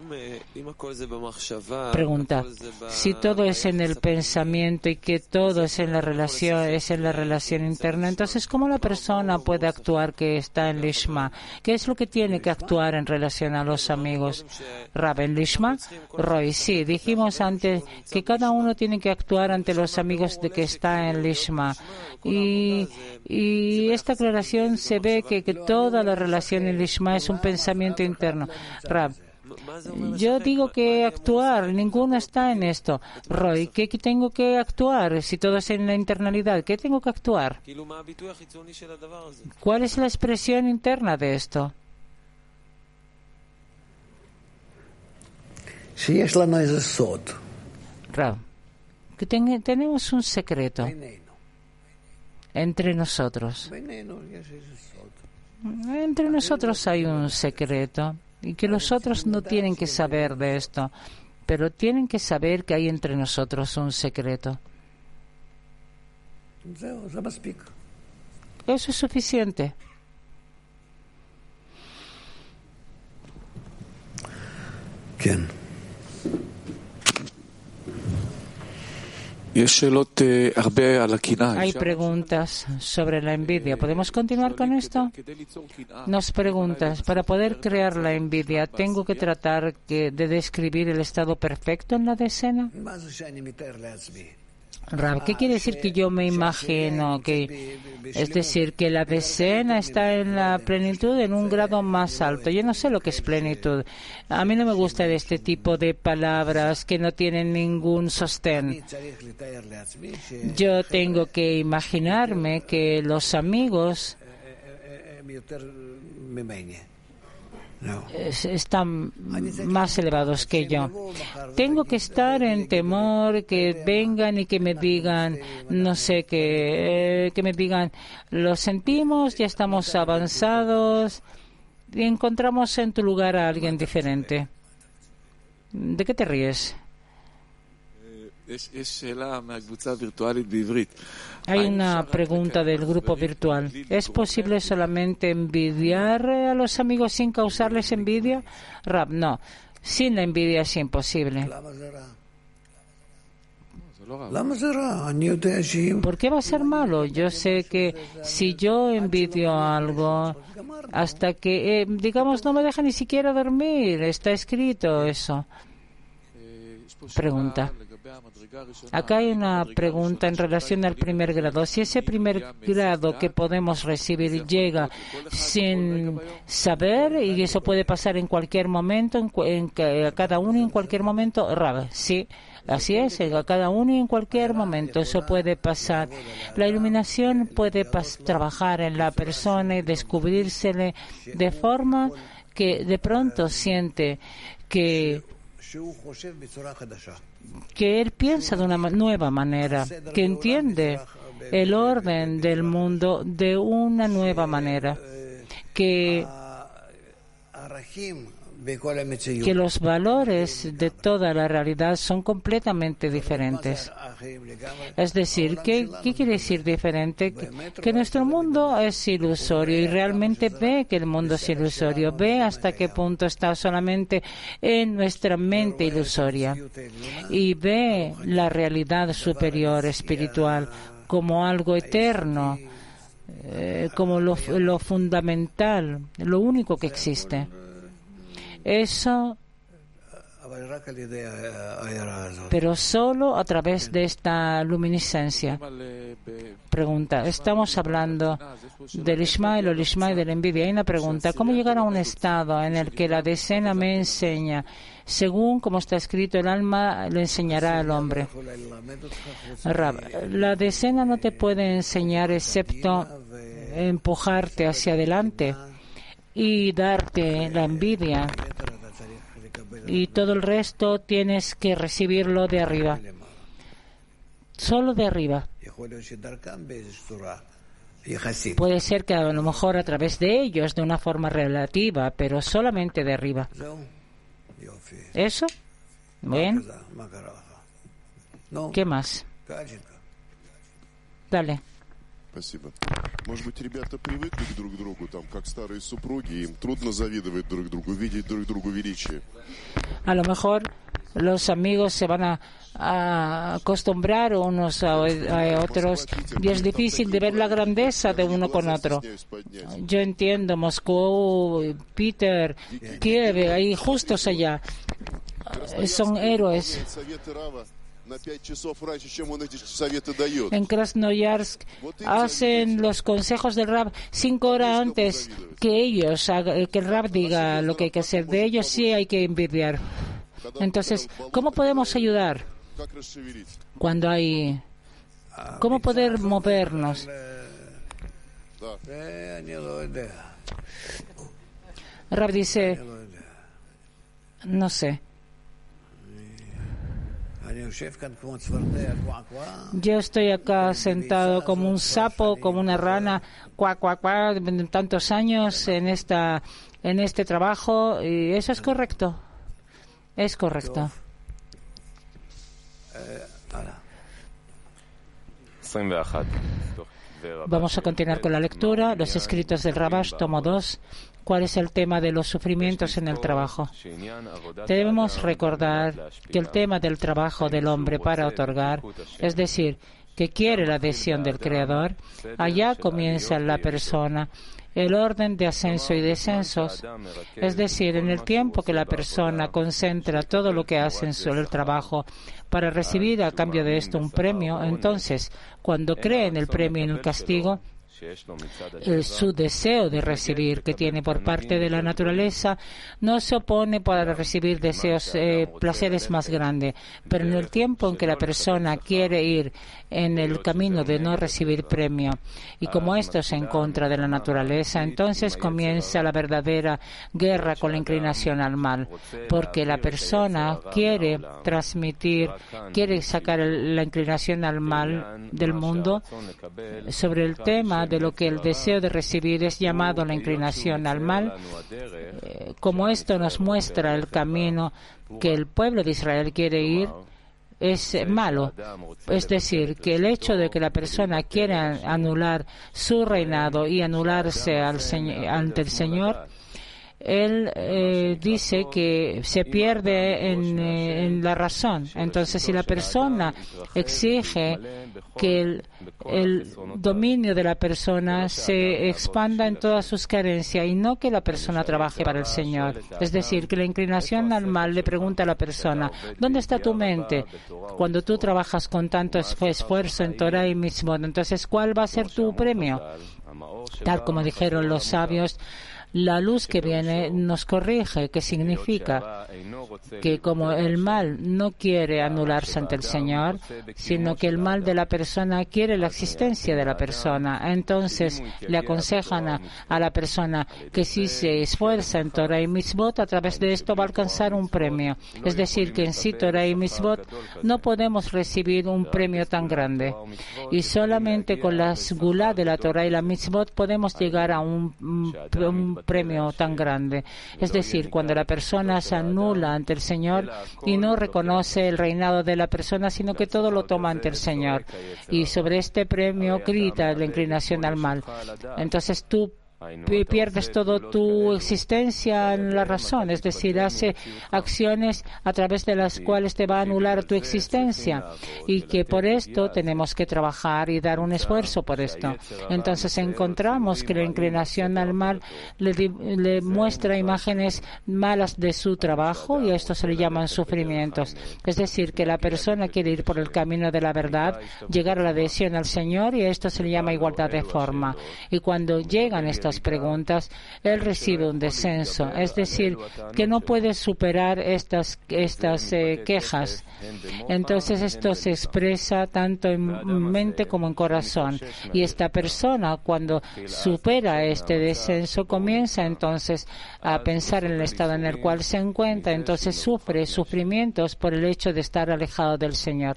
Pregunta, si todo es en el pensamiento y que todo es en la relación, es en la relación interna, entonces ¿cómo la persona puede actuar que está en Lishma? ¿Qué es lo que tiene que actuar en relación a los amigos? Rab, en Lishma, Roy, sí, dijimos antes que cada uno tiene que actuar ante los amigos de que está en Lishma. Y, y esta aclaración se ve que, que toda la relación en Lishma es un pensamiento interno. Rab, yo digo que actuar, ninguno está en esto. Roy, ¿qué tengo que actuar si todo es en la internalidad? ¿Qué tengo que actuar? ¿Cuál es la expresión interna de esto? Rab, que ten, tenemos un secreto entre nosotros. Entre nosotros hay un secreto. Y que los otros no tienen que saber de esto, pero tienen que saber que hay entre nosotros un secreto. Eso es suficiente. ¿Quién? Hay preguntas sobre la envidia. ¿Podemos continuar con esto? Nos preguntas, para poder crear la envidia, ¿tengo que tratar de describir el estado perfecto en la decena? Rab, ¿qué quiere decir que yo me imagino? Que, es decir, que la decena está en la plenitud en un grado más alto. Yo no sé lo que es plenitud. A mí no me gusta este tipo de palabras que no tienen ningún sostén. Yo tengo que imaginarme que los amigos están más elevados que yo. Tengo que estar en temor que vengan y que me digan, no sé, que, eh, que me digan, lo sentimos, ya estamos avanzados y encontramos en tu lugar a alguien diferente. ¿De qué te ríes? Hay una pregunta del grupo virtual. ¿Es posible solamente envidiar a los amigos sin causarles envidia? Rab, no. Sin la envidia es imposible. ¿Por qué va a ser malo? Yo sé que si yo envidio algo, hasta que, eh, digamos, no me deja ni siquiera dormir, está escrito eso. Pregunta. Acá hay una pregunta en relación al primer grado. Si ese primer grado que podemos recibir llega sin saber, y eso puede pasar en cualquier momento, en, en, a cada uno en cualquier momento, Rab, sí, así es, a cada uno y en cualquier momento eso puede pasar. La iluminación puede trabajar en la persona y descubrírsele de forma que de pronto siente que que él piensa de una nueva manera, que entiende el orden del mundo de una nueva manera, que que los valores de toda la realidad son completamente diferentes. Es decir, ¿qué, qué quiere decir diferente? Que, que nuestro mundo es ilusorio y realmente ve que el mundo es ilusorio, ve hasta qué punto está solamente en nuestra mente ilusoria y ve la realidad superior espiritual como algo eterno, eh, como lo, lo fundamental, lo único que existe. Eso, pero solo a través de esta luminiscencia. Pregunta, estamos hablando del Ishmael o el Ishmael de la envidia. Hay una pregunta, ¿cómo llegar a un estado en el que la decena me enseña? Según como está escrito, el alma le enseñará al hombre. Rab, la decena no te puede enseñar excepto empujarte hacia adelante y darte la envidia, y todo el resto tienes que recibirlo de arriba, solo de arriba. Puede ser que a lo mejor a través de ellos de una forma relativa, pero solamente de arriba. ¿Eso? ¿Bien? ¿Qué más? Dale. Спасибо. Может быть, ребята привыкли друг к другу, там, как старые супруги, им трудно завидовать друг другу, видеть друг другу величие. A lo mejor los amigos se van a, a acostumbrar unos a, a otros y es difícil de ver la grandeza de uno con otro. Yo entiendo Moscú, Peter, Kiev, ahí justos allá, son héroes. En Krasnoyarsk hacen los consejos del Rab cinco horas antes que ellos, que el Rab diga lo que hay que hacer. De ellos sí hay que envidiar. Entonces, ¿cómo podemos ayudar cuando hay... ¿Cómo poder movernos? El Rab dice, no sé. Yo estoy acá sentado como un sapo, como una rana, cuac, cuac, cuac, tantos años en esta, en este trabajo, y eso es correcto. Es correcto. Vamos a continuar con la lectura. Los escritos del Rabash, tomo dos. ¿Cuál es el tema de los sufrimientos en el trabajo? Debemos recordar que el tema del trabajo del hombre para otorgar, es decir, que quiere la adhesión del Creador, allá comienza la persona, el orden de ascenso y descensos, es decir, en el tiempo que la persona concentra todo lo que hace en su el trabajo para recibir a cambio de esto un premio, entonces, cuando cree en el premio y en el castigo, El, su deseo de recibir que tiene por parte de la naturaleza no se opone para recibir deseos, eh, placeres más grandes, pero en el tiempo en que la persona quiere ir en el camino de no recibir premio y como esto es en contra de la naturaleza, entonces comienza la verdadera guerra con la inclinación al mal, porque la persona quiere transmitir, quiere sacar el, la inclinación al mal del mundo sobre el tema de lo que el deseo de recibir es llamado la inclinación al mal. Eh, como esto nos muestra el camino que el pueblo de Israel quiere ir, es malo. Es decir, que el hecho de que la persona quiera anular su reinado y anularse al señor, ante el Señor, él eh, dice que se pierde en, eh, en la razón. Entonces, si la persona exige que el, el dominio de la persona se expanda en todas sus carencias y no que la persona trabaje para el Señor, es decir, que la inclinación al mal le pregunta a la persona, ¿dónde está tu mente? Cuando tú trabajas con tanto esfuerzo en Torah y Mitzvot, entonces, ¿cuál va a ser tu premio? Tal como dijeron los sabios, La luz que viene nos corrige, que significa que como el mal no quiere anularse ante el Señor, sino que el mal de la persona quiere la existencia de la persona. Entonces le aconsejan a, a la persona que si se esfuerza en Torah y Mitzvot, a través de esto va a alcanzar un premio. Es decir, que en sí Torah y Mitzvot no podemos recibir un premio tan grande. Y solamente con la Sgulá de la Torah y la Mitzvot podemos llegar a un, un, un premio tan grande. Es decir, cuando la persona se anula ante el Señor y no reconoce el reinado de la persona, sino que todo lo toma ante el Señor. Y sobre este premio grita la inclinación al mal. Entonces tú pierdes toda tu existencia en la razón, es decir, hace acciones a través de las cuales te va a anular tu existencia, y que por esto tenemos que trabajar y dar un esfuerzo por esto. Entonces encontramos que la inclinación al mal le, le muestra imágenes malas de su trabajo, y a esto se le llaman sufrimientos. Es decir, que la persona quiere ir por el camino de la verdad, llegar a la adhesión al Señor, y a esto se le llama igualdad de forma. Y cuando llegan estas preguntas, él recibe un descenso, es decir, que no puede superar estas, estas eh, quejas. Entonces esto se expresa tanto en mente como en corazón. Y esta persona, cuando supera este descenso, comienza entonces a pensar en el estado en el cual se encuentra, entonces sufre sufrimientos por el hecho de estar alejado del Señor.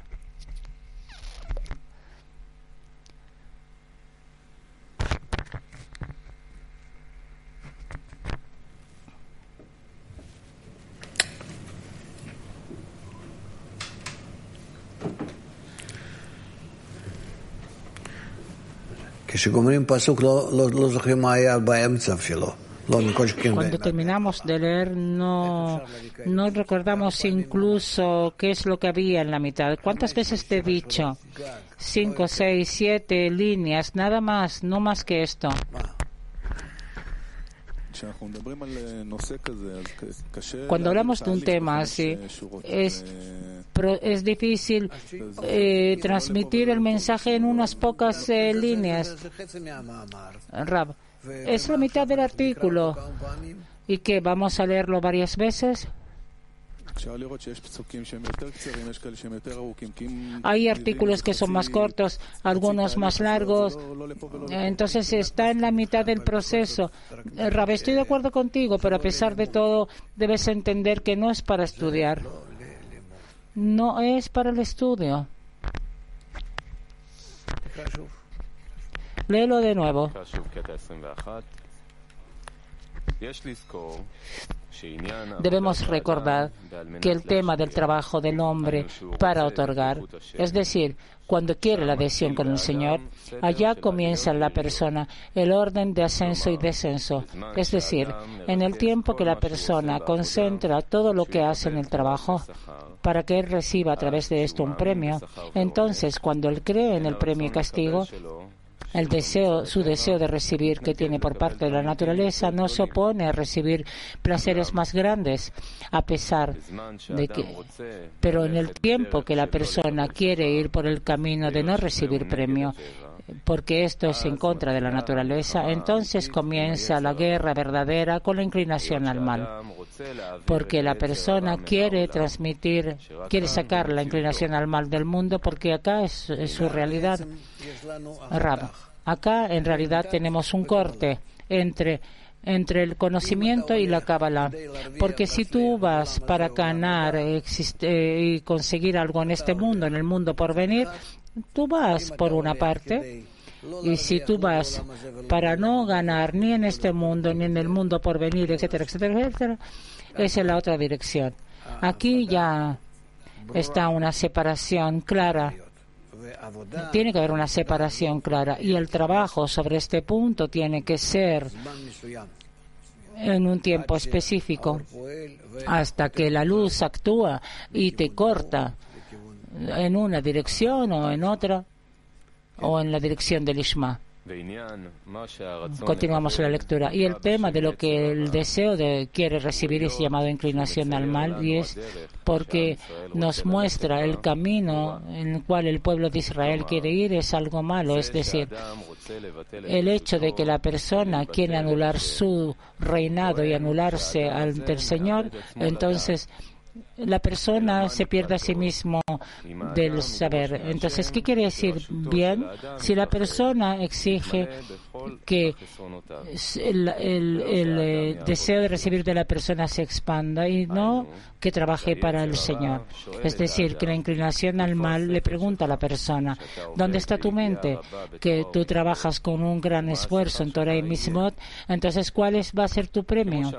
Cuando terminamos de leer, no, no recordamos incluso qué es lo que había en la mitad. ¿Cuántas veces te he dicho? Cinco, seis, siete líneas, nada más, no más que esto. Cuando hablamos de un tema así, es, es difícil eh, transmitir el mensaje en unas pocas eh, líneas. Rab, es la mitad del artículo. ¿Y qué? ¿Vamos a leerlo varias veces? Hay artículos que son más cortos, algunos más largos. Entonces está en la mitad del proceso. Rab, estoy de acuerdo contigo, pero a pesar de todo debes entender que no es para estudiar. No es para el estudio. Léelo de nuevo. Debemos recordar que el tema del trabajo del hombre para otorgar, es decir, cuando quiere la adhesión con el Señor, allá comienza en la persona el orden de ascenso y descenso. Es decir, en el tiempo que la persona concentra todo lo que hace en el trabajo para que él reciba a través de esto un premio, entonces cuando él cree en el premio y castigo, el deseo, su deseo de recibir que tiene por parte de la naturaleza no se opone a recibir placeres más grandes, a pesar de que, pero en el tiempo que la persona quiere ir por el camino de no recibir premio, porque esto es en contra de la naturaleza, entonces comienza la guerra verdadera con la inclinación al mal. Porque la persona quiere transmitir, quiere sacar la inclinación al mal del mundo, porque acá es, es su realidad. Rab, acá en realidad tenemos un corte entre entre el conocimiento y la Kabbalah, porque si tú vas para ganar existe, y conseguir algo en este mundo, en el mundo por venir, tú vas por una parte, y si tú vas para no ganar ni en este mundo ni en el mundo por venir, etcétera, etcétera, etcétera, esa es la otra dirección. Aquí ya está una separación clara. Tiene que haber una separación clara, y el trabajo sobre este punto tiene que ser en un tiempo específico, hasta que la luz actúa y te corta en una dirección o en otra, o en la dirección del Ishma. Continuamos la lectura. Y el tema de lo que el deseo de quiere recibir es llamado inclinación al mal, y es porque nos muestra el camino en el cual el pueblo de Israel quiere ir, es algo malo. Es decir, el hecho de que la persona quiere anular su reinado y anularse ante el Señor, entonces la persona se pierde a sí mismo del saber. Entonces, ¿qué quiere decir bien? Si la persona exige que el, el, el, el deseo de recibir de la persona se expanda y no que trabaje para el Señor. Es decir, que la inclinación al mal le pregunta a la persona, ¿dónde está tu mente? Que tú trabajas con un gran esfuerzo en Torah y Mitzvot, entonces, ¿cuál es, va a ser tu premio?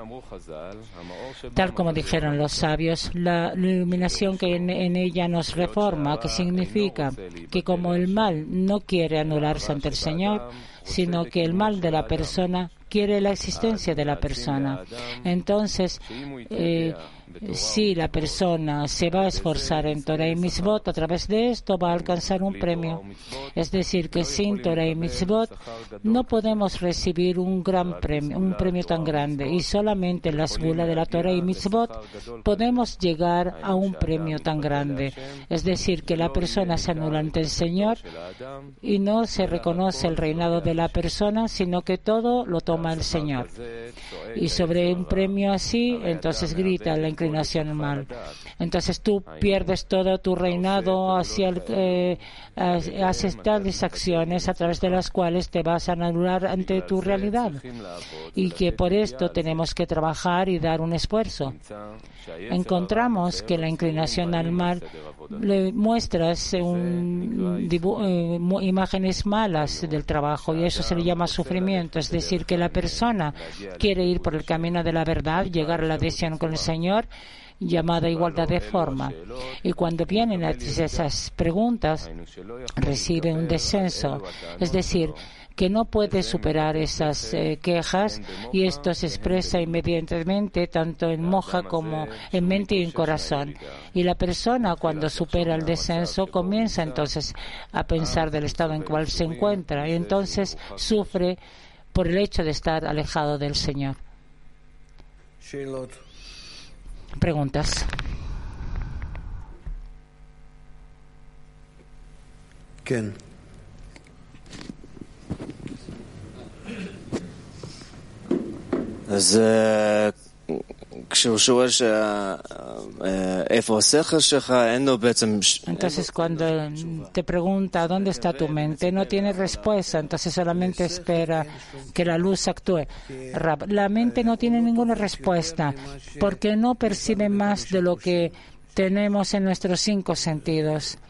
Tal como dijeron los sabios, la iluminación que en, en ella nos reforma, que significa que como el mal no quiere anularse ante el Señor, sino que el mal de la persona quiere la existencia de la persona. Entonces, eh, si la persona se va a esforzar en Torah y Mitzvot, a través de esto va a alcanzar un premio. Es decir, que sin Torah y Mitzvot no podemos recibir un gran premio, un premio tan grande. Y solamente en la segula de la Torah y Mitzvot podemos llegar a un premio tan grande. Es decir, que la persona se anula ante el Señor y no se reconoce el reinado de la persona, sino que todo lo toma el Señor. Y sobre un premio así, entonces grita la inclinación al mal. Entonces tú pierdes todo tu reinado hacia el, eh, haces tales acciones a través de las cuales te vas a anular ante tu realidad, y que por esto tenemos que trabajar y dar un esfuerzo. Encontramos que la inclinación al mal le muestras un dibu- eh, imágenes malas del trabajo, y eso se le llama sufrimiento. Es decir, que la persona quiere ir por el camino de la verdad, llegar a la adhesión con el Señor, llamada igualdad de forma. Y cuando vienen esas preguntas, recibe un descenso. Es decir, que no puede superar esas eh, quejas, y esto se expresa inmediatamente tanto en moja como en mente y en corazón. Y la persona, cuando supera el descenso, comienza entonces a pensar del estado en el cual se encuentra, y entonces sufre por el hecho de estar alejado del Señor. Preguntas. ¿Quién? אז כשהוא שואל איפה השכל שלך, אין לו בעצם... Entonces, cuando te pregunta dónde está tu mente, no tiene respuesta, entonces solamente espera que la luz actúe. La mente no tiene ninguna respuesta porque no percibe más de lo que tenemos en nuestros cinco sentidos.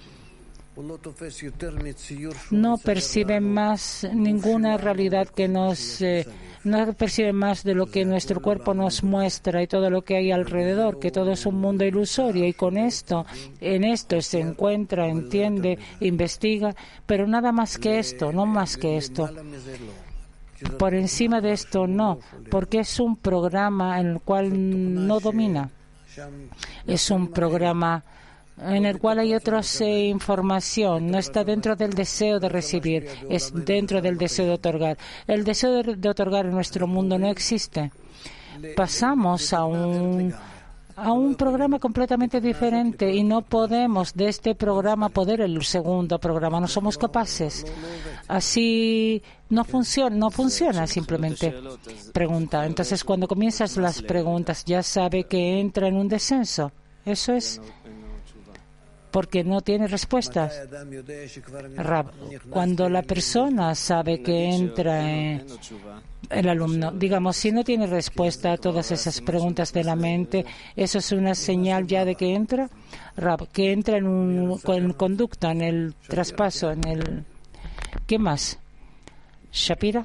No percibe más ninguna realidad que nos... Eh, no percibe más de lo que nuestro cuerpo nos muestra y todo lo que hay alrededor, que todo es un mundo ilusorio, y con esto, en esto se encuentra, entiende, investiga, pero nada más que esto, no más que esto. Por encima de esto no, porque es un programa en el cual no domina. Es un programa en el cual hay otra eh, información, no está dentro del deseo de recibir, es dentro del deseo de otorgar. El deseo de, de otorgar en nuestro mundo no existe. Pasamos a un, a un programa completamente diferente, y no podemos de este programa poder el segundo programa, no somos capaces. Así no funciona, no funciona simplemente. Pregunta. Entonces, cuando comienzas las preguntas, ya sabe que entra en un descenso. Eso es porque no tiene respuestas. Rab, cuando la persona sabe que entra en el alumno, digamos, si no tiene respuesta a todas esas preguntas de la mente, ¿eso es una señal ya de que entra? Rab, que entra en un en conducta, en el traspaso, en el... ¿Qué más? Shapira.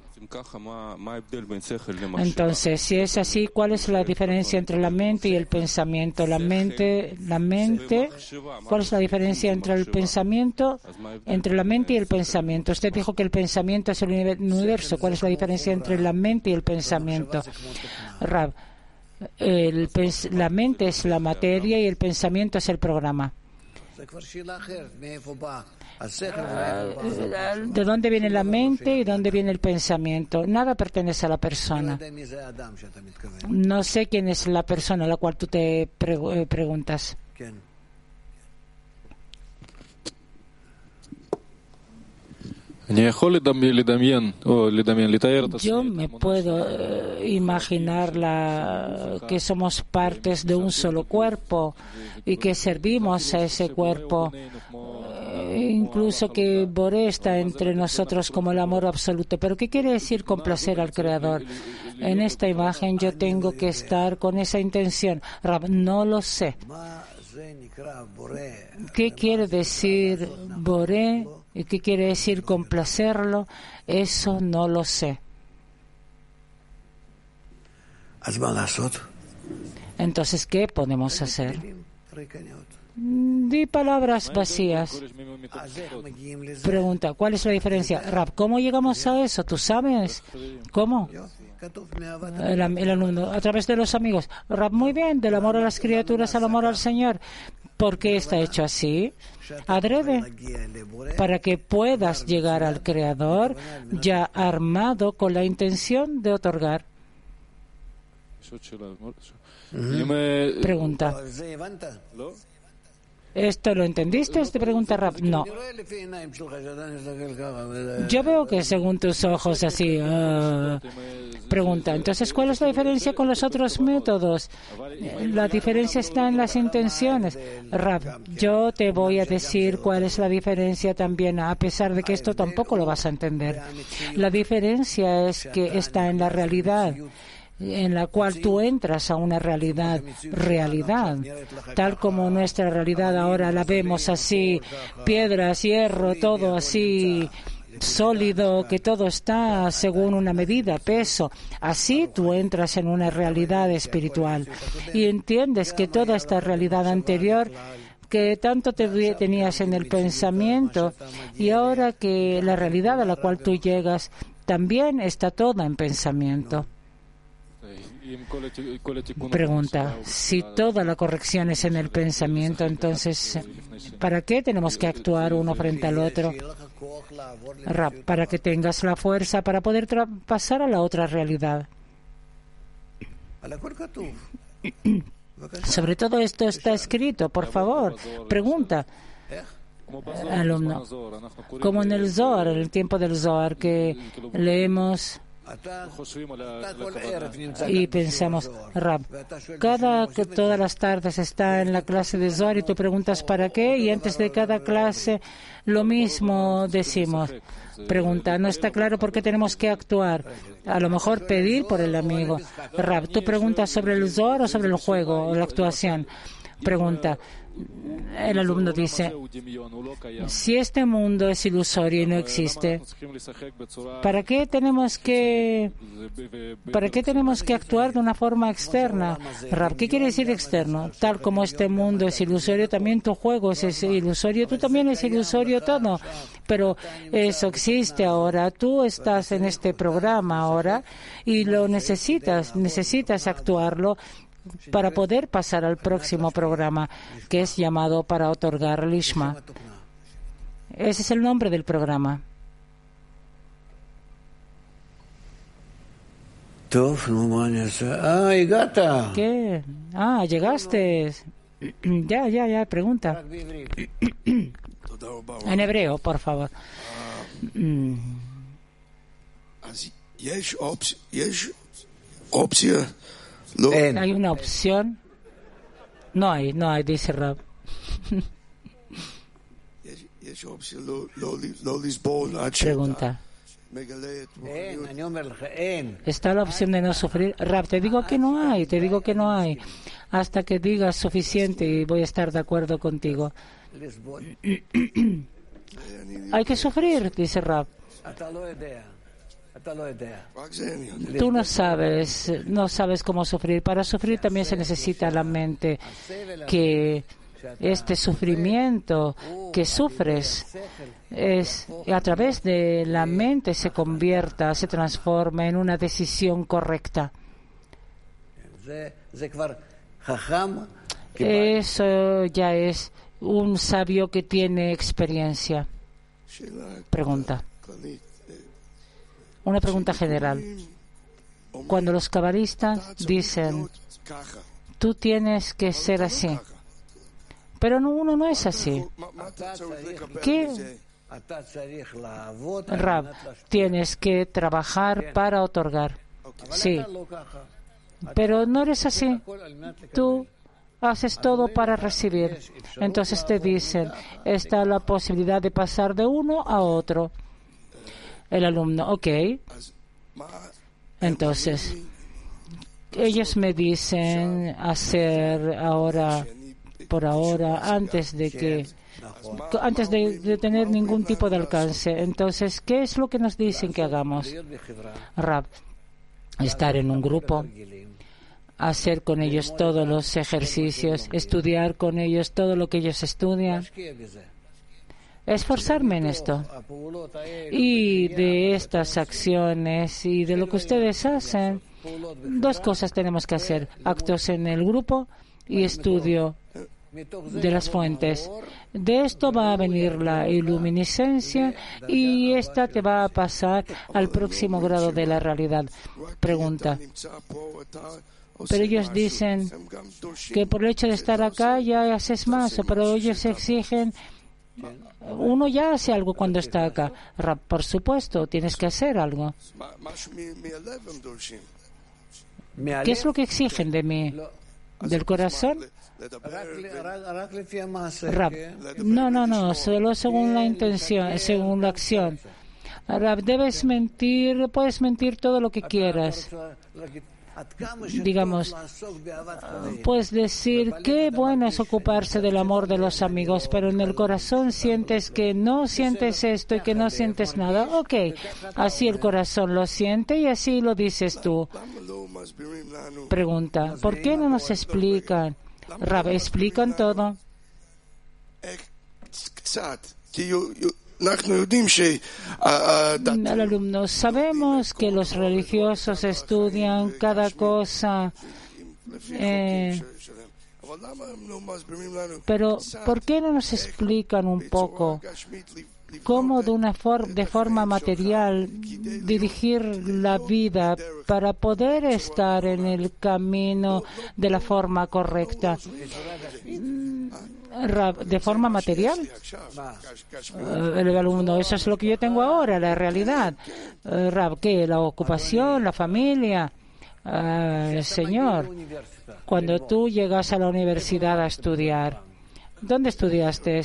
Entonces, si es así, ¿cuál es la diferencia entre la mente y el pensamiento? La mente, la mente, ¿cuál es la diferencia entre el pensamiento, entre la mente y el pensamiento? Usted dijo que el pensamiento es el universo. ¿Cuál es la diferencia entre la mente y el pensamiento? Rab, el, la mente es la materia y el pensamiento es el programa. ¿De dónde viene la mente y dónde viene el pensamiento? Nada pertenece a la persona. No sé quién es la persona a la cual tú te pre- preguntas. Yo me puedo eh, imaginar la, que somos partes de un solo cuerpo y que servimos a ese cuerpo, eh, incluso que Boré está entre nosotros como el amor absoluto. Pero ¿qué quiere decir complacer al Creador? En esta imagen yo tengo que estar con esa intención. Rab, no lo sé. ¿Qué quiere decir Boré? ¿Y qué quiere decir complacerlo? Eso no lo sé. Entonces, ¿qué podemos hacer? Di palabras vacías. Pregunta, ¿cuál es la diferencia? Rab, ¿cómo llegamos a eso? ¿Tú sabes? ¿Cómo? El, el alumno, a través de los amigos. Rab, muy bien, del amor a las criaturas al amor al Señor. ¿Por qué está hecho así? Adrede, para que puedas llegar al Creador ya armado con la intención de otorgar. Pregunta. ¿Esto lo entendiste? Te pregunta Rab. No. Yo veo que según tus ojos así. Uh, pregunta. Entonces, ¿cuál es la diferencia con los otros métodos? La diferencia está en las intenciones. Rab, yo te voy a decir cuál es la diferencia también, a pesar de que esto tampoco lo vas a entender. La diferencia es que está en la realidad, en la cual tú entras a una realidad, realidad, tal como nuestra realidad ahora la vemos así, piedras, hierro, todo así sólido, que todo está según una medida, peso. Así tú entras en una realidad espiritual y entiendes que toda esta realidad anterior que tanto te tenías en el pensamiento y ahora que la realidad a la cual tú llegas también está toda en pensamiento. Pregunta, si toda la corrección es en el pensamiento, entonces, ¿para qué tenemos que actuar uno frente al otro? Rab, para que tengas la fuerza para poder pasar a la otra realidad. Sobre todo esto está escrito, por favor. Pregunta. Alumno, como en el Zohar, en el tiempo del Zohar, que leemos y pensamos, Rab, cada, todas las tardes está en la clase de Zohar y tú preguntas para qué, y antes de cada clase lo mismo decimos. Pregunta, no está claro por qué tenemos que actuar. A lo mejor pedir por el amigo. Rab, tú preguntas sobre el Zohar o sobre el juego o la actuación. Pregunta. El alumno dice, si este mundo es ilusorio y no existe, ¿para qué tenemos que para qué tenemos que actuar de una forma externa? Rab, ¿qué quiere decir externo? Tal como este mundo es ilusorio, también tu juego es ilusorio, tú también es ilusorio todo, pero eso existe ahora, tú estás en este programa ahora y lo necesitas, necesitas actuarlo para poder pasar al próximo programa, que es llamado para otorgar Lishma. Ese es el nombre del programa. ¿Qué? Ah, llegaste. Ya, ya, ya, pregunta. En hebreo, por favor. ¿Hay una opción? No hay, no hay, dice Rab. Pregunta. ¿Está la opción de no sufrir? Rab, te digo que no hay, te digo que no hay. Hasta que digas suficiente y voy a estar de acuerdo contigo. Hay que sufrir, dice Rab. Tú no sabes, no sabes cómo sufrir. Para sufrir también se necesita la mente, que este sufrimiento que sufres es a través de la mente se convierta, se transforma en una decisión correcta. Eso ya es un sabio que tiene experiencia? Pregunta. Una pregunta general. Cuando los cabalistas dicen, tú tienes que ser así, pero no, uno no es así. ¿Qué? Rab, tienes que trabajar para otorgar. Sí, pero no eres así. Tú haces todo para recibir. Entonces te dicen, está la posibilidad de pasar de uno a otro. El alumno, ok. Entonces, ellos me dicen hacer ahora, por ahora, antes de que, antes de, de tener ningún tipo de alcance. Entonces, ¿qué es lo que nos dicen que hagamos? Rab, estar en un grupo, hacer con ellos todos los ejercicios, estudiar con ellos todo lo que ellos estudian, esforzarme en esto. Y de estas acciones y de lo que ustedes hacen, dos cosas tenemos que hacer: actos en el grupo y estudio de las fuentes. De esto va a venir la iluminiscencia y esta te va a pasar al próximo grado de la realidad. Pregunta. Pero ellos dicen que por el hecho de estar acá ya haces más, pero ellos exigen, uno ya hace algo cuando está acá. Por supuesto, tienes que hacer algo. ¿Qué es lo que exigen de mí? ¿Del corazón? Rab, no, no, no, solo según la intención, según la acción. Rab, debes mentir, puedes mentir todo lo que quieras. Digamos, puedes decir qué bueno es ocuparse del amor de los amigos, pero en el corazón sientes que no sientes esto y que no sientes nada. Ok, así el corazón lo siente y así lo dices tú. Pregunta, ¿por qué no nos explican? Rab, explican todo. Al alumno, sabemos que los religiosos estudian cada cosa, eh, pero ¿por qué no nos explican un poco cómo de una for- de forma material dirigir la vida para poder estar en el camino de la forma correcta? Rab, ¿de forma material? Uh, el alumno, eso es lo que yo tengo ahora, la realidad. Uh, Rab, ¿qué? La ocupación, la familia. Uh, señor, cuando tú llegas a la universidad a estudiar, ¿dónde estudiaste?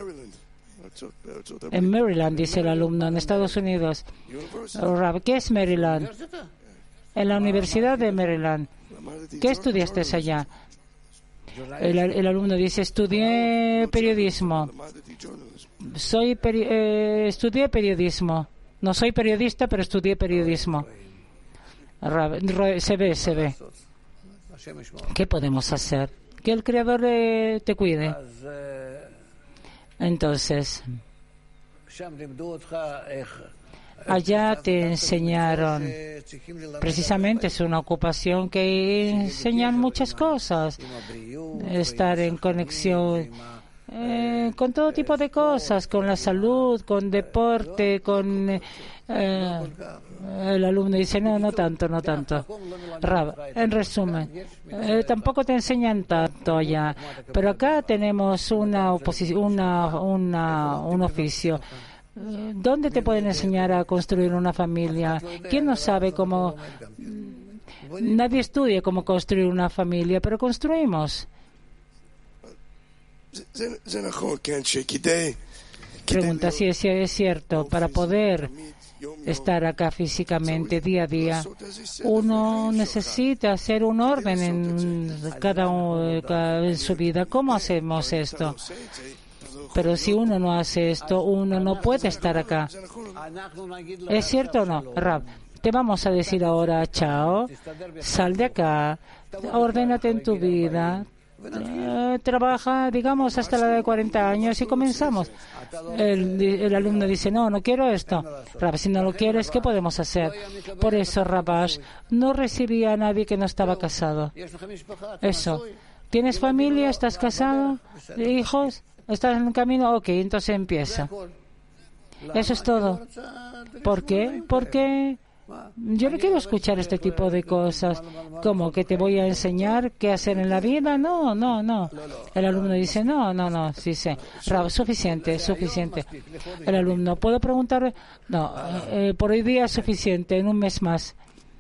En Maryland, dice el alumno, en Estados Unidos. Uh, Rab, ¿qué es Maryland? En la Universidad de Maryland. ¿Qué estudiaste allá? El, el alumno dice, estudié periodismo. Soy peri- eh, estudié periodismo. No soy periodista, pero estudié periodismo. Se ve, se ve. ¿Qué podemos hacer? Que el Creador eh, te cuide. Entonces, allá te enseñaron, precisamente es una ocupación que enseñan muchas cosas, estar en conexión eh, con todo tipo de cosas, con la salud, con deporte, con... Eh, el alumno dice, no, no tanto, no tanto. Rab, en resumen, eh, tampoco te enseñan tanto allá, pero acá tenemos una oposición, una, una, un oficio. ¿Dónde te pueden enseñar a construir una familia? ¿Quién no sabe cómo? Nadie estudia cómo construir una familia, pero construimos. Pregunta si es, es cierto. Para poder estar acá físicamente día a día, uno necesita hacer un orden en cada uno en su vida. ¿Cómo hacemos esto? Pero si uno no hace esto, uno no puede estar acá. ¿Es cierto o no? Rab, te vamos a decir ahora, chao, sal de acá, ordénate en tu vida, eh, trabaja, digamos, hasta la de cuarenta años y comenzamos. El, el alumno dice, no, no quiero esto. Rab, si no lo quieres, ¿qué podemos hacer? Por eso Rabash no recibía a nadie que no estaba casado. Eso. ¿Tienes familia? ¿Estás casado? ¿Hijos? ¿Estás en el camino? Ok, entonces empieza. Eso es todo. ¿Por qué? Porque yo no quiero escuchar este tipo de cosas, como que te voy a enseñar qué hacer en la vida. No, no, no. El alumno dice, no, no, no, sí sé. Rab, suficiente, suficiente. El alumno, ¿puedo preguntar? No, eh, por hoy día es suficiente, en un mes más.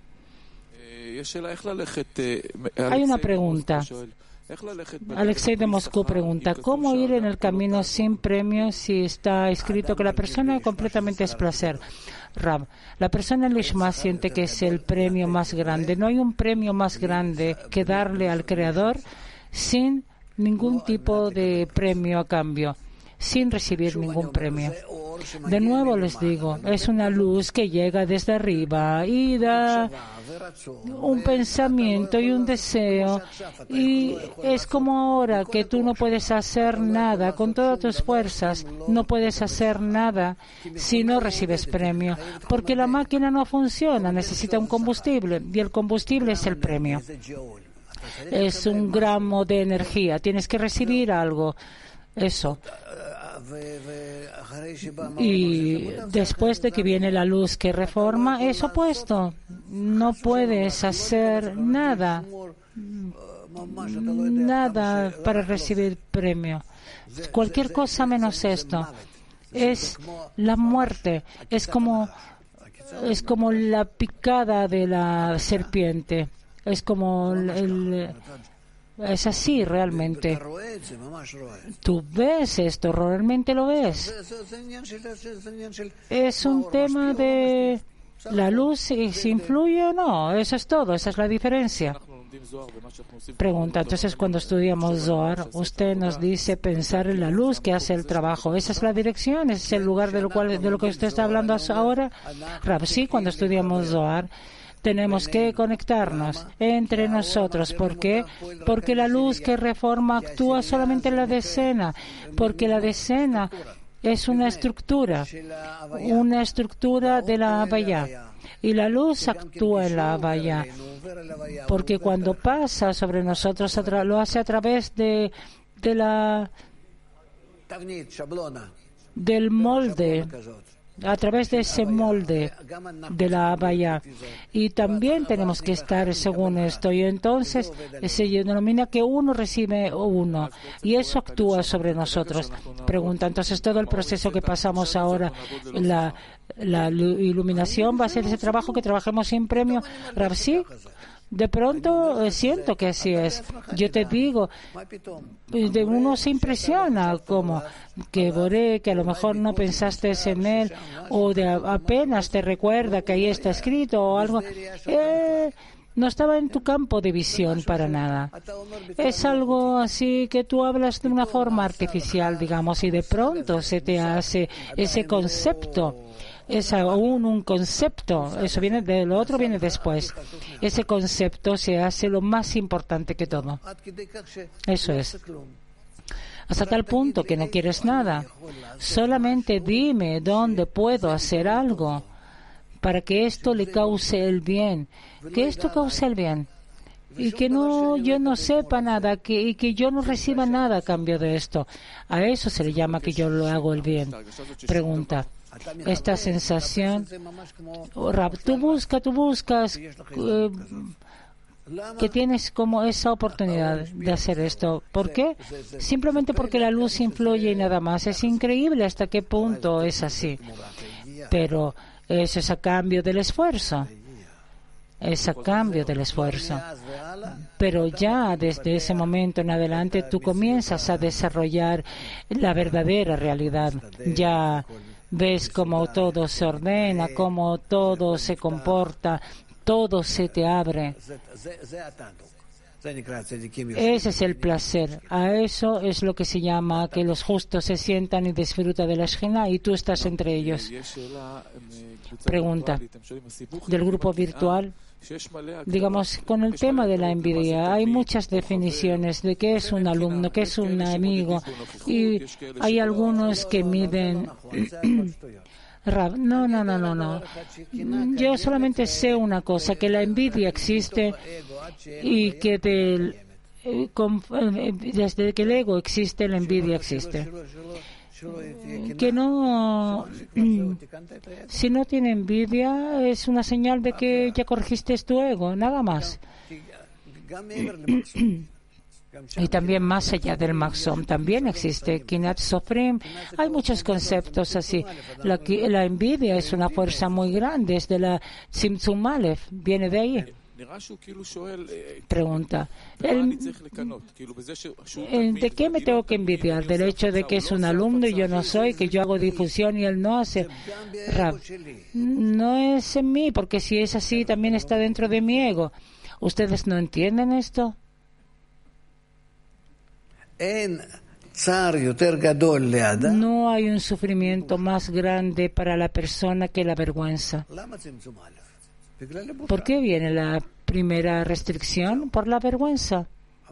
Hay una pregunta. Alexei de Moscú pregunta, ¿cómo ir en el camino sin premio si está escrito que la persona completamente es placer? Rab, la persona en Lishma siente que es el premio más grande. No hay un premio más grande que darle al Creador sin ningún tipo de premio a cambio, sin recibir ningún premio. De nuevo les digo, es una luz que llega desde arriba y da un pensamiento y un deseo, y es como ahora que tú no puedes hacer nada con todas tus fuerzas, no puedes hacer nada si no recibes premio, porque la máquina no funciona, necesita un combustible y el combustible es el premio. Es un gramo de energía, tienes que recibir algo, eso. Y después de que viene la luz que reforma, es opuesto. No puedes hacer nada, nada para recibir premio. Cualquier cosa menos esto. Es la muerte. Es como, es como la picada de la serpiente. Es como el, el Es así realmente. Tú ves esto, realmente lo ves. Es un tema de la luz, si, si influye o no. Eso es todo, esa es la diferencia. Pregunta, entonces cuando estudiamos Zohar, usted nos dice pensar en la luz que hace el trabajo. ¿Esa es la dirección? ¿Ese es el lugar de lo, cual, de lo que usted está hablando ahora? Rab, sí, cuando estudiamos Zohar, tenemos que conectarnos entre nosotros. ¿Por qué? Porque la luz que reforma actúa solamente en la decena, porque la decena es una estructura, una estructura de la Havaya. Y la luz actúa en la Havaya, porque cuando pasa sobre nosotros lo hace a través de, de la del molde, a través de ese molde de la Havaya. Y también tenemos que estar según esto. Y entonces se denomina que uno recibe uno. Y eso actúa sobre nosotros. Pregunta, entonces todo el proceso que pasamos ahora, la, la iluminación va a ser ese trabajo que trabajemos sin premio. Rav, sí, de pronto eh, siento que así es. Yo te digo, de uno se impresiona como que Boré, que a lo mejor no pensaste en él, o de apenas te recuerda que ahí está escrito o algo. Eh, no estaba en tu campo de visión para nada. Es algo así que tú hablas de una forma artificial, digamos, y de pronto se te hace ese concepto. Es aún un concepto, eso viene de lo otro viene después. Ese concepto se hace lo más importante que todo. Eso es. Hasta tal punto que no quieres nada. Solamente dime dónde puedo hacer algo para que esto le cause el bien. Que esto cause el bien. Y que no, yo no sepa nada, que, y que yo no reciba nada a cambio de esto. A eso se le llama que yo lo hago el bien. Pregunta. Esta sensación, Rab, tú buscas, tú buscas eh, que tienes como esa oportunidad de hacer esto. ¿Por qué? Simplemente porque la luz influye y nada más. Es increíble hasta qué punto es así. Pero eso es a cambio del esfuerzo. Es a cambio del esfuerzo. Pero ya desde ese momento en adelante tú comienzas a desarrollar la verdadera realidad. Ya ves cómo todo se ordena, cómo todo se comporta, todo se te abre. Ese es el placer. A eso es lo que se llama que los justos se sientan y disfrutan de la Shekhinah y tú estás entre ellos. Pregunta del grupo virtual. Digamos, con el tema de la envidia, hay muchas definiciones de qué es un alumno, qué es un amigo, y hay algunos que miden. Rab, no, no, no, no, no. Yo solamente sé una cosa, que la envidia existe y que del eh, con, eh, desde que el ego existe, la envidia existe. Que no, si no tiene envidia, es una señal de que ya corregiste tu ego, nada más. Y también más allá del Maxom, también existe Kinat Sofrim. Hay muchos conceptos así. La, la envidia es una fuerza muy grande, es de la Tzimtzum Aleph, viene de ahí. Pregunta, el, ¿de qué me tengo que envidiar? ¿Del hecho de que es un alumno y yo no soy, que yo hago difusión y él no hace? Rab, no es en mí, porque si es así también está dentro de mi ego. ¿Ustedes no entienden esto? No hay un sufrimiento más grande para la persona que la vergüenza. ¿Por qué viene la primera restricción? Por la vergüenza.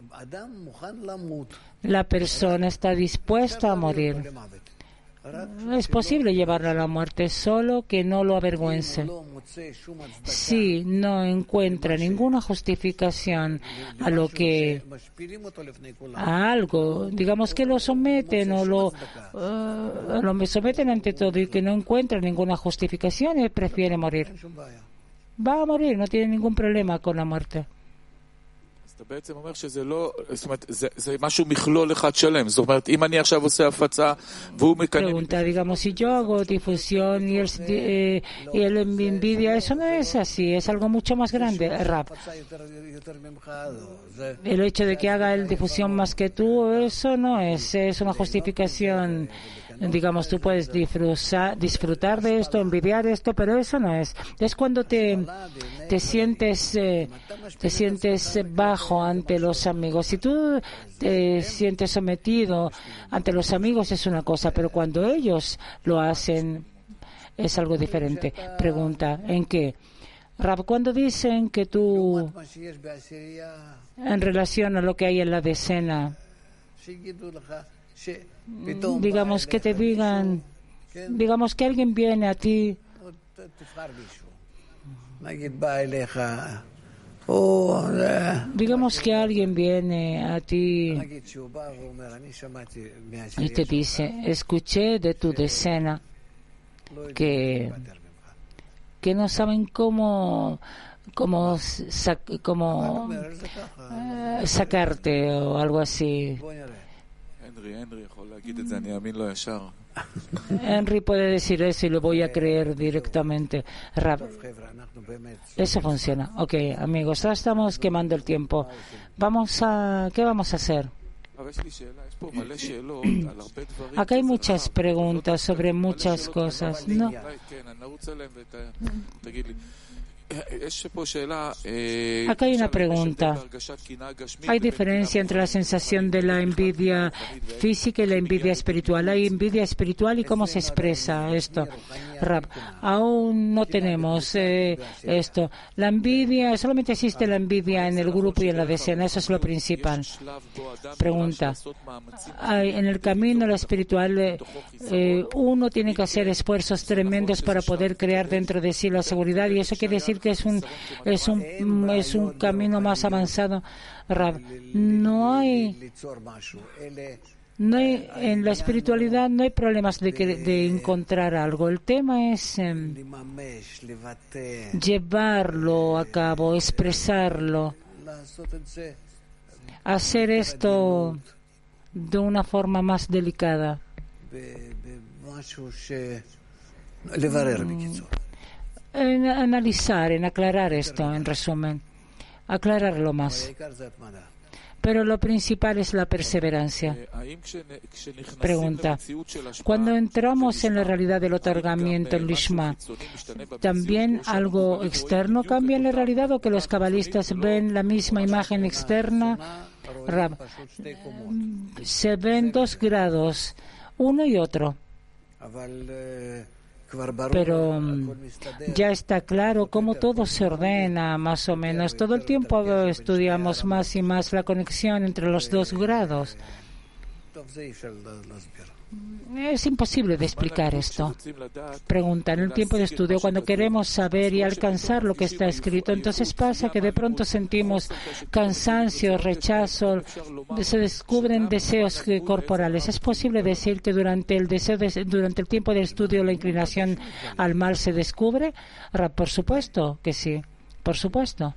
La persona está dispuesta a morir. Es posible llevarlo a la muerte, solo que no lo avergüence. Si no encuentra ninguna justificación a lo que a algo, digamos que lo someten o lo, uh, lo someten ante todo y que no encuentra ninguna justificación, él prefiere morir. Va a morir, no tiene ningún problema con la muerte. Pregunta, digamos, si yo hago difusión y él, eh, y él envidia, eso no es así, es algo mucho más grande. Rab, el hecho de que haga el difusión más que tú, eso no es, es una justificación. Digamos, tú puedes disfrutar, disfrutar de esto, envidiar esto, pero eso no es. Es cuando te, te sientes eh, te sientes bajo ante los amigos. Si tú te sientes sometido ante los amigos es una cosa, pero cuando ellos lo hacen es algo diferente. Pregunta, ¿en qué? Rab, cuando dicen que tú, en relación a lo que hay en la decena, digamos que te digan, digamos que alguien viene a ti, digamos que alguien viene a ti y te dice, escuché de tu decena que, que no saben cómo cómo, sac, cómo eh, sacarte o algo así. Henry puede decir eso y lo voy a creer directamente. Rab, eso funciona. Ok, amigos, ya estamos quemando el tiempo. Vamos a, ¿qué vamos a hacer? Acá hay muchas preguntas sobre muchas cosas. No. Acá hay una pregunta. ¿Hay diferencia entre la sensación de la envidia física y la envidia espiritual? ¿Hay envidia espiritual y cómo se expresa esto? Rab, aún no tenemos eh, esto. La envidia, solamente existe la envidia en el grupo y en la decena, eso es lo principal. Pregunta. Hay, en el camino la espiritual, eh, eh, uno tiene que hacer esfuerzos tremendos para poder crear dentro de sí la seguridad, y eso quiere decir que es un es un es un camino más avanzado. Rab, no hay no hay en la espiritualidad no hay problemas de que, de encontrar algo. El tema es eh, llevarlo a cabo, expresarlo, hacer esto de una forma más delicada. En analizar, en aclarar esto, en resumen, aclararlo más. Pero lo principal es la perseverancia. Pregunta, cuando entramos en la realidad del otorgamiento en Lishma, ¿también algo externo cambia en la realidad o que los cabalistas ven la misma imagen externa? Rab, se ven dos grados, uno y otro. Pero ya está claro cómo todo se ordena, más o menos. Todo el tiempo estudiamos más y más la conexión entre los dos grados. Es imposible de explicar esto. Pregunta, en el tiempo de estudio, cuando queremos saber y alcanzar lo que está escrito, entonces pasa que de pronto sentimos cansancio, rechazo, se descubren deseos corporales. ¿Es posible decir que durante el deseo de, durante el tiempo de estudio la inclinación al mal se descubre? Por supuesto que sí, por supuesto.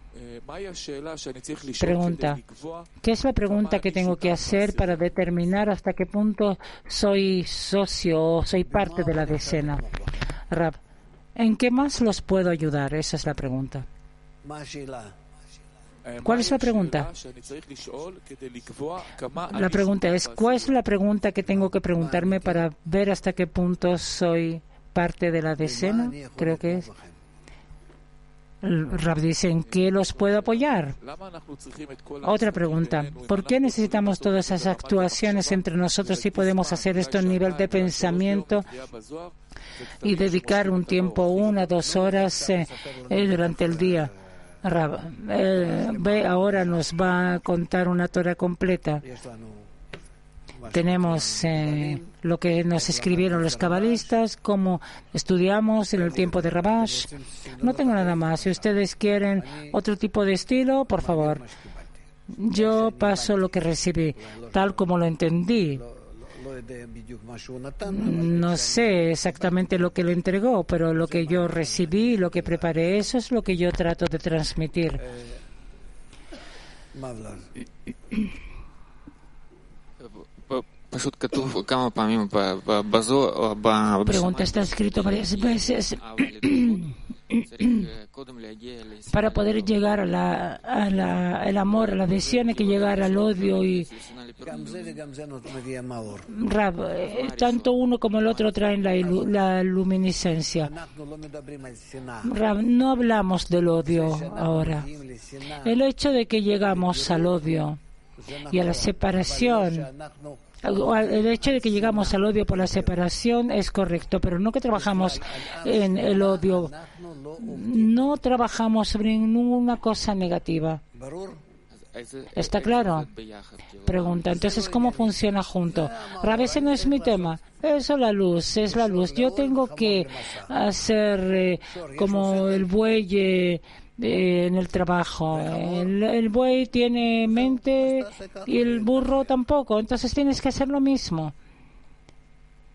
Pregunta, ¿qué es la pregunta que tengo que hacer para determinar hasta qué punto soy socio o soy parte de la decena? Rab, ¿en qué más los puedo ayudar? Esa es la pregunta. ¿Cuál es la pregunta? La pregunta es, ¿cuál es la pregunta que tengo que preguntarme para ver hasta qué punto soy parte de la decena? Creo que es. Rab dice, ¿en qué los puedo apoyar? Otra pregunta, ¿por qué necesitamos todas esas actuaciones entre nosotros si podemos hacer esto a nivel de pensamiento y dedicar un tiempo, una, dos horas eh, eh, durante el día? Rab, eh, ve, ahora nos va a contar una Torah completa. Tenemos eh, lo que nos escribieron los cabalistas, cómo estudiamos en el tiempo de Rabash. No tengo nada más. Si ustedes quieren otro tipo de estilo, por favor. Yo paso lo que recibí, tal como lo entendí. No sé exactamente lo que le entregó, pero lo que yo recibí, lo que preparé, eso es lo que yo trato de transmitir. Pregunta, está escrito varias veces. Para poder llegar a la, a la, el amor, a la adhesión, hay que llegar al odio y Rab, eh, tanto uno como el otro traen la, ilu, la luminiscencia. Rab, no hablamos del odio ahora. El hecho de que llegamos al odio y a la separación, el hecho de que llegamos al odio por la separación es correcto, pero no que trabajamos en el odio. No trabajamos sobre ninguna cosa negativa. ¿Está claro? Pregunta, entonces, ¿cómo funciona junto? A veces no es mi tema. Eso es la luz, es la luz. Yo tengo que hacer eh, como el buey eh, eh, en el trabajo. El, el buey tiene mente y el burro tampoco. Entonces tienes que hacer lo mismo.